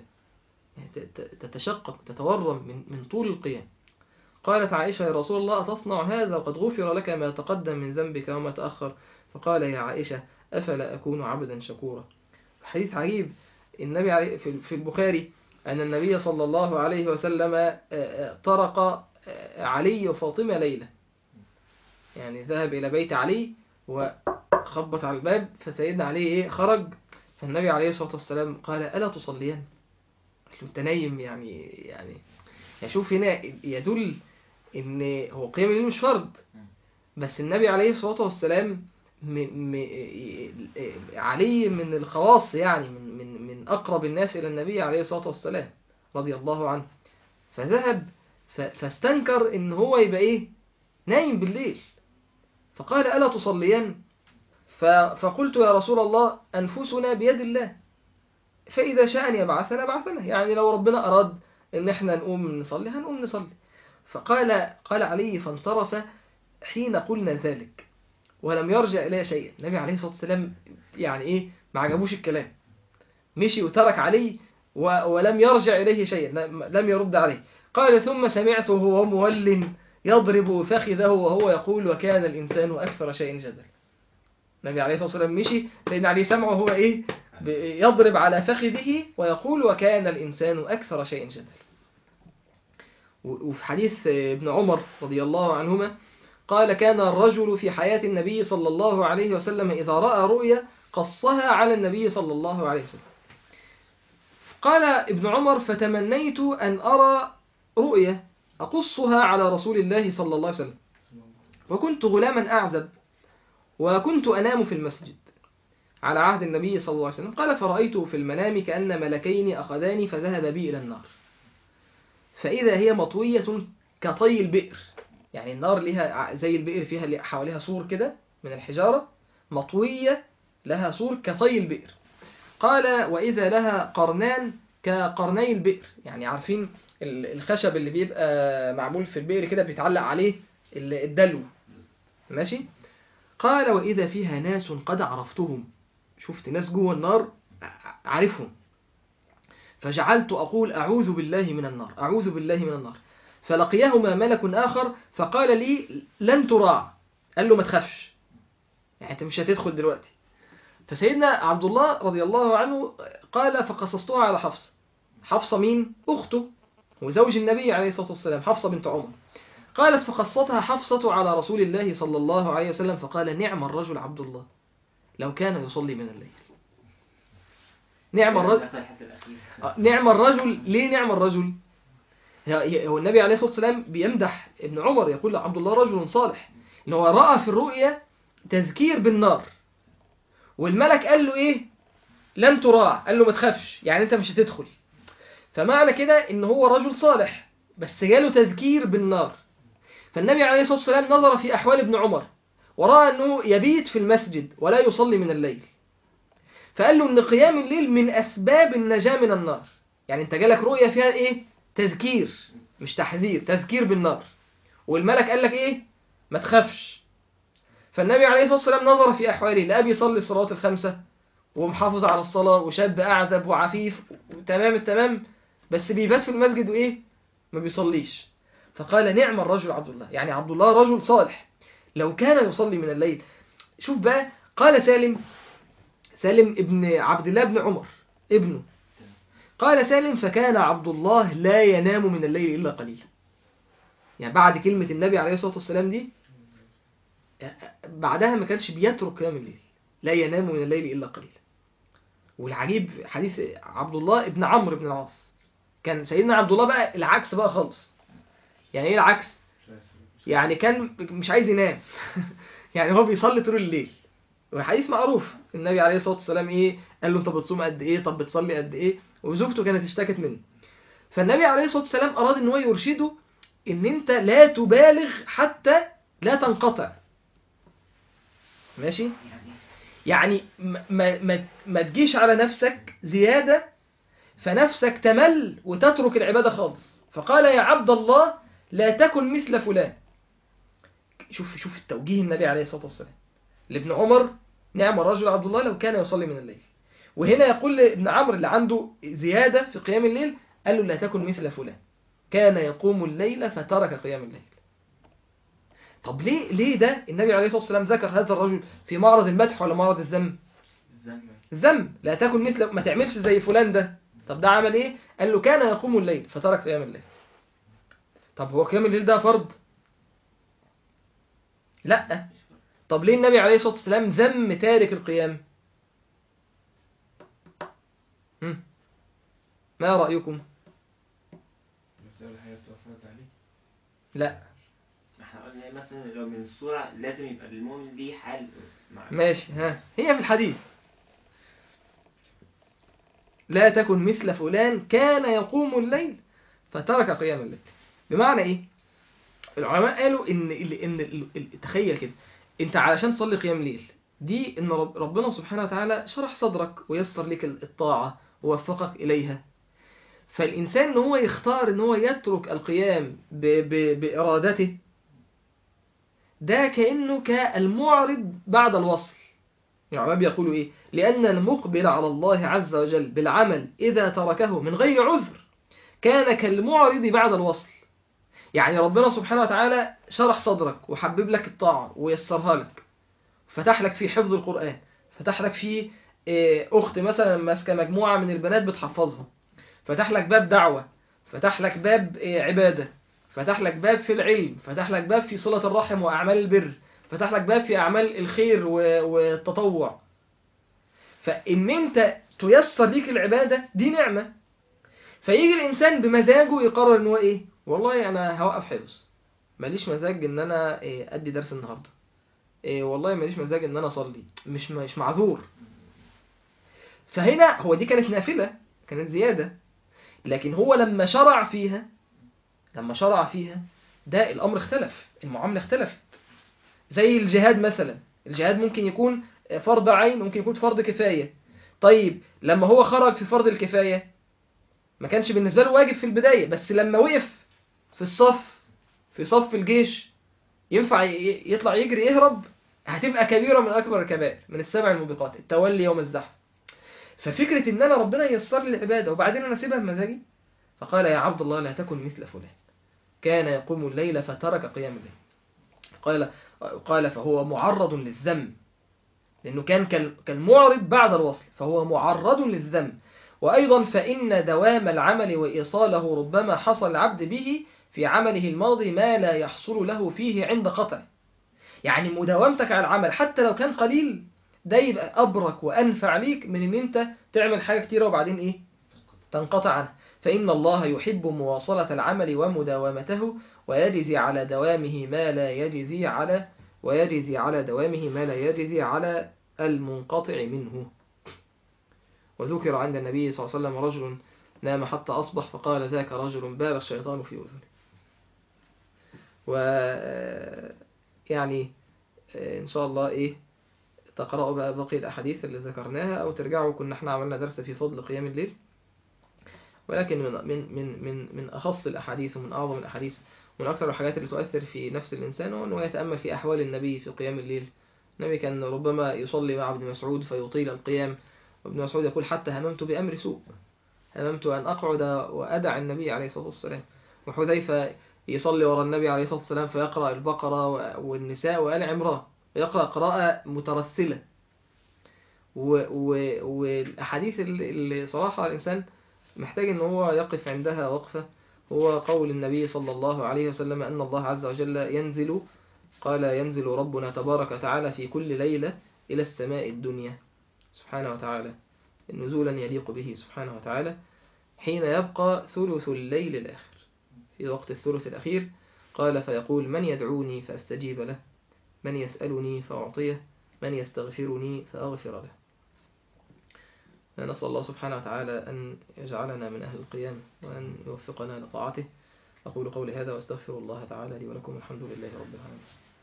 تتشقق تتورم من من طول القيام. قالت عائشة يا رسول الله أتصنع هذا وقد غفر لك ما تقدم من ذنبك وما تأخر؟ فقال يا عائشة أفلا أكون عبدا شكورا. حديث عجيب النبي في البخاري أن النبي صلى الله عليه وسلم طرق علي وفاطمة ليلة، يعني ذهب إلى بيت علي خبط على الباب، فسيدنا علي ايه خرج. فالنبي عليه الصلاة والسلام قال ألا تصليان؟ قال له انت نايم يعني يعني شوف هنا يدل ان هو قيام الليل مش فرض، بس النبي عليه الصلاة والسلام م... م... علي من الخواص، يعني من من من أقرب الناس إلى النبي عليه الصلاة والسلام رضي الله عنه. فذهب ف... فاستنكر إن هو يبقى إيه نايم بالليل، فقال ألا تصليان؟ ف... فقلت يا رسول الله أنفسنا بيد الله، فإذا شاء أن يبعثنا بعثنا، يعني لو ربنا أراد إن إحنا نقوم نصلي هنقوم نصلي. فقال قال علي فانصرف حين قلنا ذلك ولم يرجع إليه شيئا. النبي عليه الصلاة والسلام يعني إيه ما عجبوش الكلام، مشي وترك علي ولم يرجع إليه شيئا، لم يرد عليه. قال ثم سمعته وهو مول يضرب فخذه وهو يقول وكان الإنسان أكثر شيء جدل. النبي عليه الصلاة والسلام مشي لأن عليه سمعه هو إيه يضرب على فخذه ويقول وكان الإنسان أكثر شيء جدل. وفي حديث ابن عمر رضي الله عنهما قال كان الرجل في حياة النبي صلى الله عليه وسلم إذا رأى رؤيا قصها على النبي صلى الله عليه وسلم. قال ابن عمر فتمنيت أن أرى رؤيا أقصها على رسول الله صلى الله عليه وسلم، وكنت غلاما أعزب وكنت أنام في المسجد على عهد النبي صلى الله عليه وسلم. قال فرأيت في المنام كأن ملكين أخذاني فذهب بي إلى النار، فإذا هي مطوية كطي البئر، يعني النار لها زي البئر فيها حواليها سور كده من الحجارة، مطوية لها سور كطي البئر. قال وإذا لها قرنان كقرني البئر، يعني عارفين الخشب اللي بيبقى معمول في البئر كده بيتعلق عليه الدلو، ماشي. قال وإذا فيها ناس قد عرفتهم، شفت ناس جوه النار عارفهم، فجعلت أقول أعوذ بالله من النار أعوذ بالله من النار. فلقيهما ملك آخر فقال لي لن تراع، قال له ما تخافش، يعني أنت مش هتدخل دلوقتي. فسيدنا عبد الله رضي الله عنه قال فقصصتها على حفصة. حفصة مين؟ أخته وزوج النبي عليه الصلاة والسلام، حفصة بنت عمر. قالت فقصتها حفصة على رسول الله صلى الله عليه وسلم فقال نعم الرجل عبد الله لو كان يصلي من الليل. نعم الرجل نعم الرجل ليه نعم الرجل؟ هو النبي عليه الصلاة والسلام بيمدح ابن عمر، يقول عبد الله رجل صالح، إن هو رأى في الرؤيا تذكير بالنار، والملك قال له إيه؟ لن تراع، قال له ما تخافش، يعني أنت مش هتدخل. فمعنى كده إن هو رجل صالح بس جاله تذكير بالنار. فالنبي عليه الصلاة والسلام نظر في أحوال ابن عمر ورأى أنه يبيت في المسجد ولا يصلي من الليل، فقال له أن قيام الليل من أسباب النجاة من النار. يعني أنت جالك رؤية فيها إيه؟ تذكير مش تحذير، تذكير بالنار، والملك قال لك إيه؟ ما تخافش. فالنبي عليه الصلاة والسلام نظر في أحواله، لا بيصلي الصلوات الخمسة ومحافظ على الصلاة وشاب أعذب وعفيف تمام التمام، بس بيبات في المسجد وإيه؟ ما بيصليش. فقال نعم الرجل عبد الله، يعني عبد الله رجل صالح لو كان يصلي من الليل. شوف بقى، قال سالم سالم ابن عبد الله بن عمر ابنه، قال سالم فكان عبد الله لا ينام من الليل إلا قليلا. يعني بعد كلمة النبي عليه الصلاة والسلام دي بعدها ما كانش بيترك قيام الليل، لا ينام من الليل إلا قليلا. والعجيب حديث عبد الله ابن عمرو بن العاص، كان سيدنا عبد الله بقى العكس بقى خالص. يعني ايه العكس؟ يعني كان مش عايز ينام يعني هو بيصلي طول الليل، وحديث معروف النبي عليه الصلاة والسلام ايه قال له انت بتصوم قد ايه، طب بتصلي قد ايه، وزوجته كانت اشتكت منه. فالنبي عليه الصلاة والسلام اراد ان هو يرشده ان انت لا تبالغ حتى لا تنقطع، ماشي. يعني ما, ما, ما تجيش على نفسك زيادة فنفسك تمل وتترك العبادة خالص. فقال يا عبد الله لا تكن مثل فلان. شوف شوف التوجيه النبي عليه الصلاة والسلام لابن عمر، نعم الرجل عبد الله لو كان يصلي من الليل. وهنا يقول لابن عمرو اللي عنده زيادة في قيام الليل، قال له لا تكن مثل فلان كان يقوم الليل فترك قيام الليل. طب ليه ليه ده النبي عليه الصلاة والسلام ذكر هذا الرجل في معرض المدح ولا معرض الذم؟ الذم. لا تكن مثل، ما تعملش زي فلان ده. طب ده عمل ايه؟ قال له كان يقوم الليل فترك قيام الليل. طب هو قيام الليل ده فرض؟ لا. طب طب ليه النبي عليه الصلاة والسلام ذم تارك القيام؟ هم؟ ما رأيكم؟ لا احنا قلنا مثلا لو من الصورة لازم يبقى المؤمن ليه حال مع ماشي، ها هي في الحديث لا تكن مثل فلان كان يقوم الليل فترك قيام الليل. بمعنى ايه؟ العلماء قالوا ان ال ان ال ال- تخيل كده، انت علشان تصلي قيام ليل دي ان رب ربنا سبحانه وتعالى شرح صدرك ويسر لك الطاعة ووفقك اليها. فالانسان ان هو يختار ان هو يترك القيام ب ب بارادته، ده كأنه كالمعرض بعد الوصل. العلماء بيقولوا ايه؟ لأن المقبل على الله عز وجل بالعمل إذا تركه من غير عذر كان كالمعرض بعد الوصل. يعني ربنا سبحانه وتعالى شرح صدرك وحبب لك الطاعة ويسرها لك، فتح لك في حفظ القرآن، فتح لك في إيه، أخت مثلا ماسكة مجموعة من البنات بتحفظها، فتح لك باب دعوة، فتح لك باب إيه، عبادة، فتح لك باب في العلم، فتح لك باب في صلة الرحم وأعمال البر، فتح لك باب في أعمال الخير و- والتطوع. فإن أنت تيسر ليك العبادة دي نعمة. فيجي الإنسان بمزاجه يقرر إن هو إيه، والله أنا هوقف حفظ، ماليش مزاج إن أنا إيه أدي درس النهاردة، إيه والله ماليش مزاج إن أنا أصلي، مش مش معذور. فهنا هو دي كانت نافلة، كانت زيادة، لكن هو لما شرع فيها لما شرع فيها ده الأمر اختلف، المعاملة اختلفت. زي الجهاد مثلا، الجهاد ممكن يكون فرض عين، ممكن يكون فرض كفاية. طيب لما هو خرج في فرض الكفاية ما كانش بالنسبة له واجب في البداية، بس لما وقف في الصف في صف الجيش ينفع ي- يطلع يجري يهرب، هتبقى كبيرة من أكبر الكبائر، من السبع الموبقات، التولي يوم الزحف. ففكرة إن أنا ربنا ييسر لي العبادة وبعدين أنا أسيبها بمزاجي، فقال يا عبد الله لا تكن مثل فلان كان يقوم الليل فترك قيام الليل. قال قال فهو معرض للذم، لأنه كان كال- كالمعرض بعد الوصل، فهو معرض للذم. وأيضا فإن دوام العمل وإيصاله ربما حصل العبد به في عمله الماضي ما لا يحصل له فيه عند قطعه. يعني مداومتك على العمل حتى لو كان قليل ده يبقى أبرك وأنفع ليك من إن أنت تعمل حاجة كتيرة وبعدين إيه تنقطع عنها. فإن الله يحب مواصلة العمل ومداومته، ويجزي على دوامه ما لا يجزي على ويجزي على دوامه ما لا يجزي على المنقطع منه. وذكر عند النبي صلى الله عليه وسلم رجل نام حتى أصبح فقال ذاك رجل بال الشيطان في أذنه. و يعني إن شاء الله إيه تقرأوا بقى باقي الأحاديث اللي ذكرناها، أو ترجعوا كنا احنا عملنا درس في فضل قيام الليل، ولكن من من من من من أخص الأحاديث ومن أعظم الأحاديث ومن أكثر الحاجات اللي تؤثر في نفس الإنسان هو أنه يتأمل في أحوال النبي في قيام الليل. النبي كان ربما يصلي مع ابن مسعود فيطيل القيام، وابن مسعود يقول حتى هممت بأمر سوء، هممت أن أقعد وأدع النبي عليه الصلاة والسلام. وحذيفة يصلي وراء النبي عليه الصلاة والسلام فيقرأ البقرة والنساء وآل عمران، ويقرأ قراءة مترسلة. والأحاديث اللي صراحة الإنسان محتاج أن هو يقف عندها وقفة هو قول النبي صلى الله عليه وسلم أن الله عز وجل ينزل، قال ينزل ربنا تبارك وتعالى في كل ليلة إلى السماء الدنيا سبحانه وتعالى نزولا يليق به سبحانه وتعالى حين يبقى ثلث الليل الآخر. في وقت الثلث الأخير قال فيقول من يدعوني فأستجيب له، من يسألني فأعطيه، من يستغفرني فأغفر له. نسأل الله سبحانه وتعالى أن يجعلنا من أهل القيام وأن يوفقنا لطاعته. أقول قولي هذا وأستغفر الله تعالى لي ولكم، الحمد لله رب العالمين.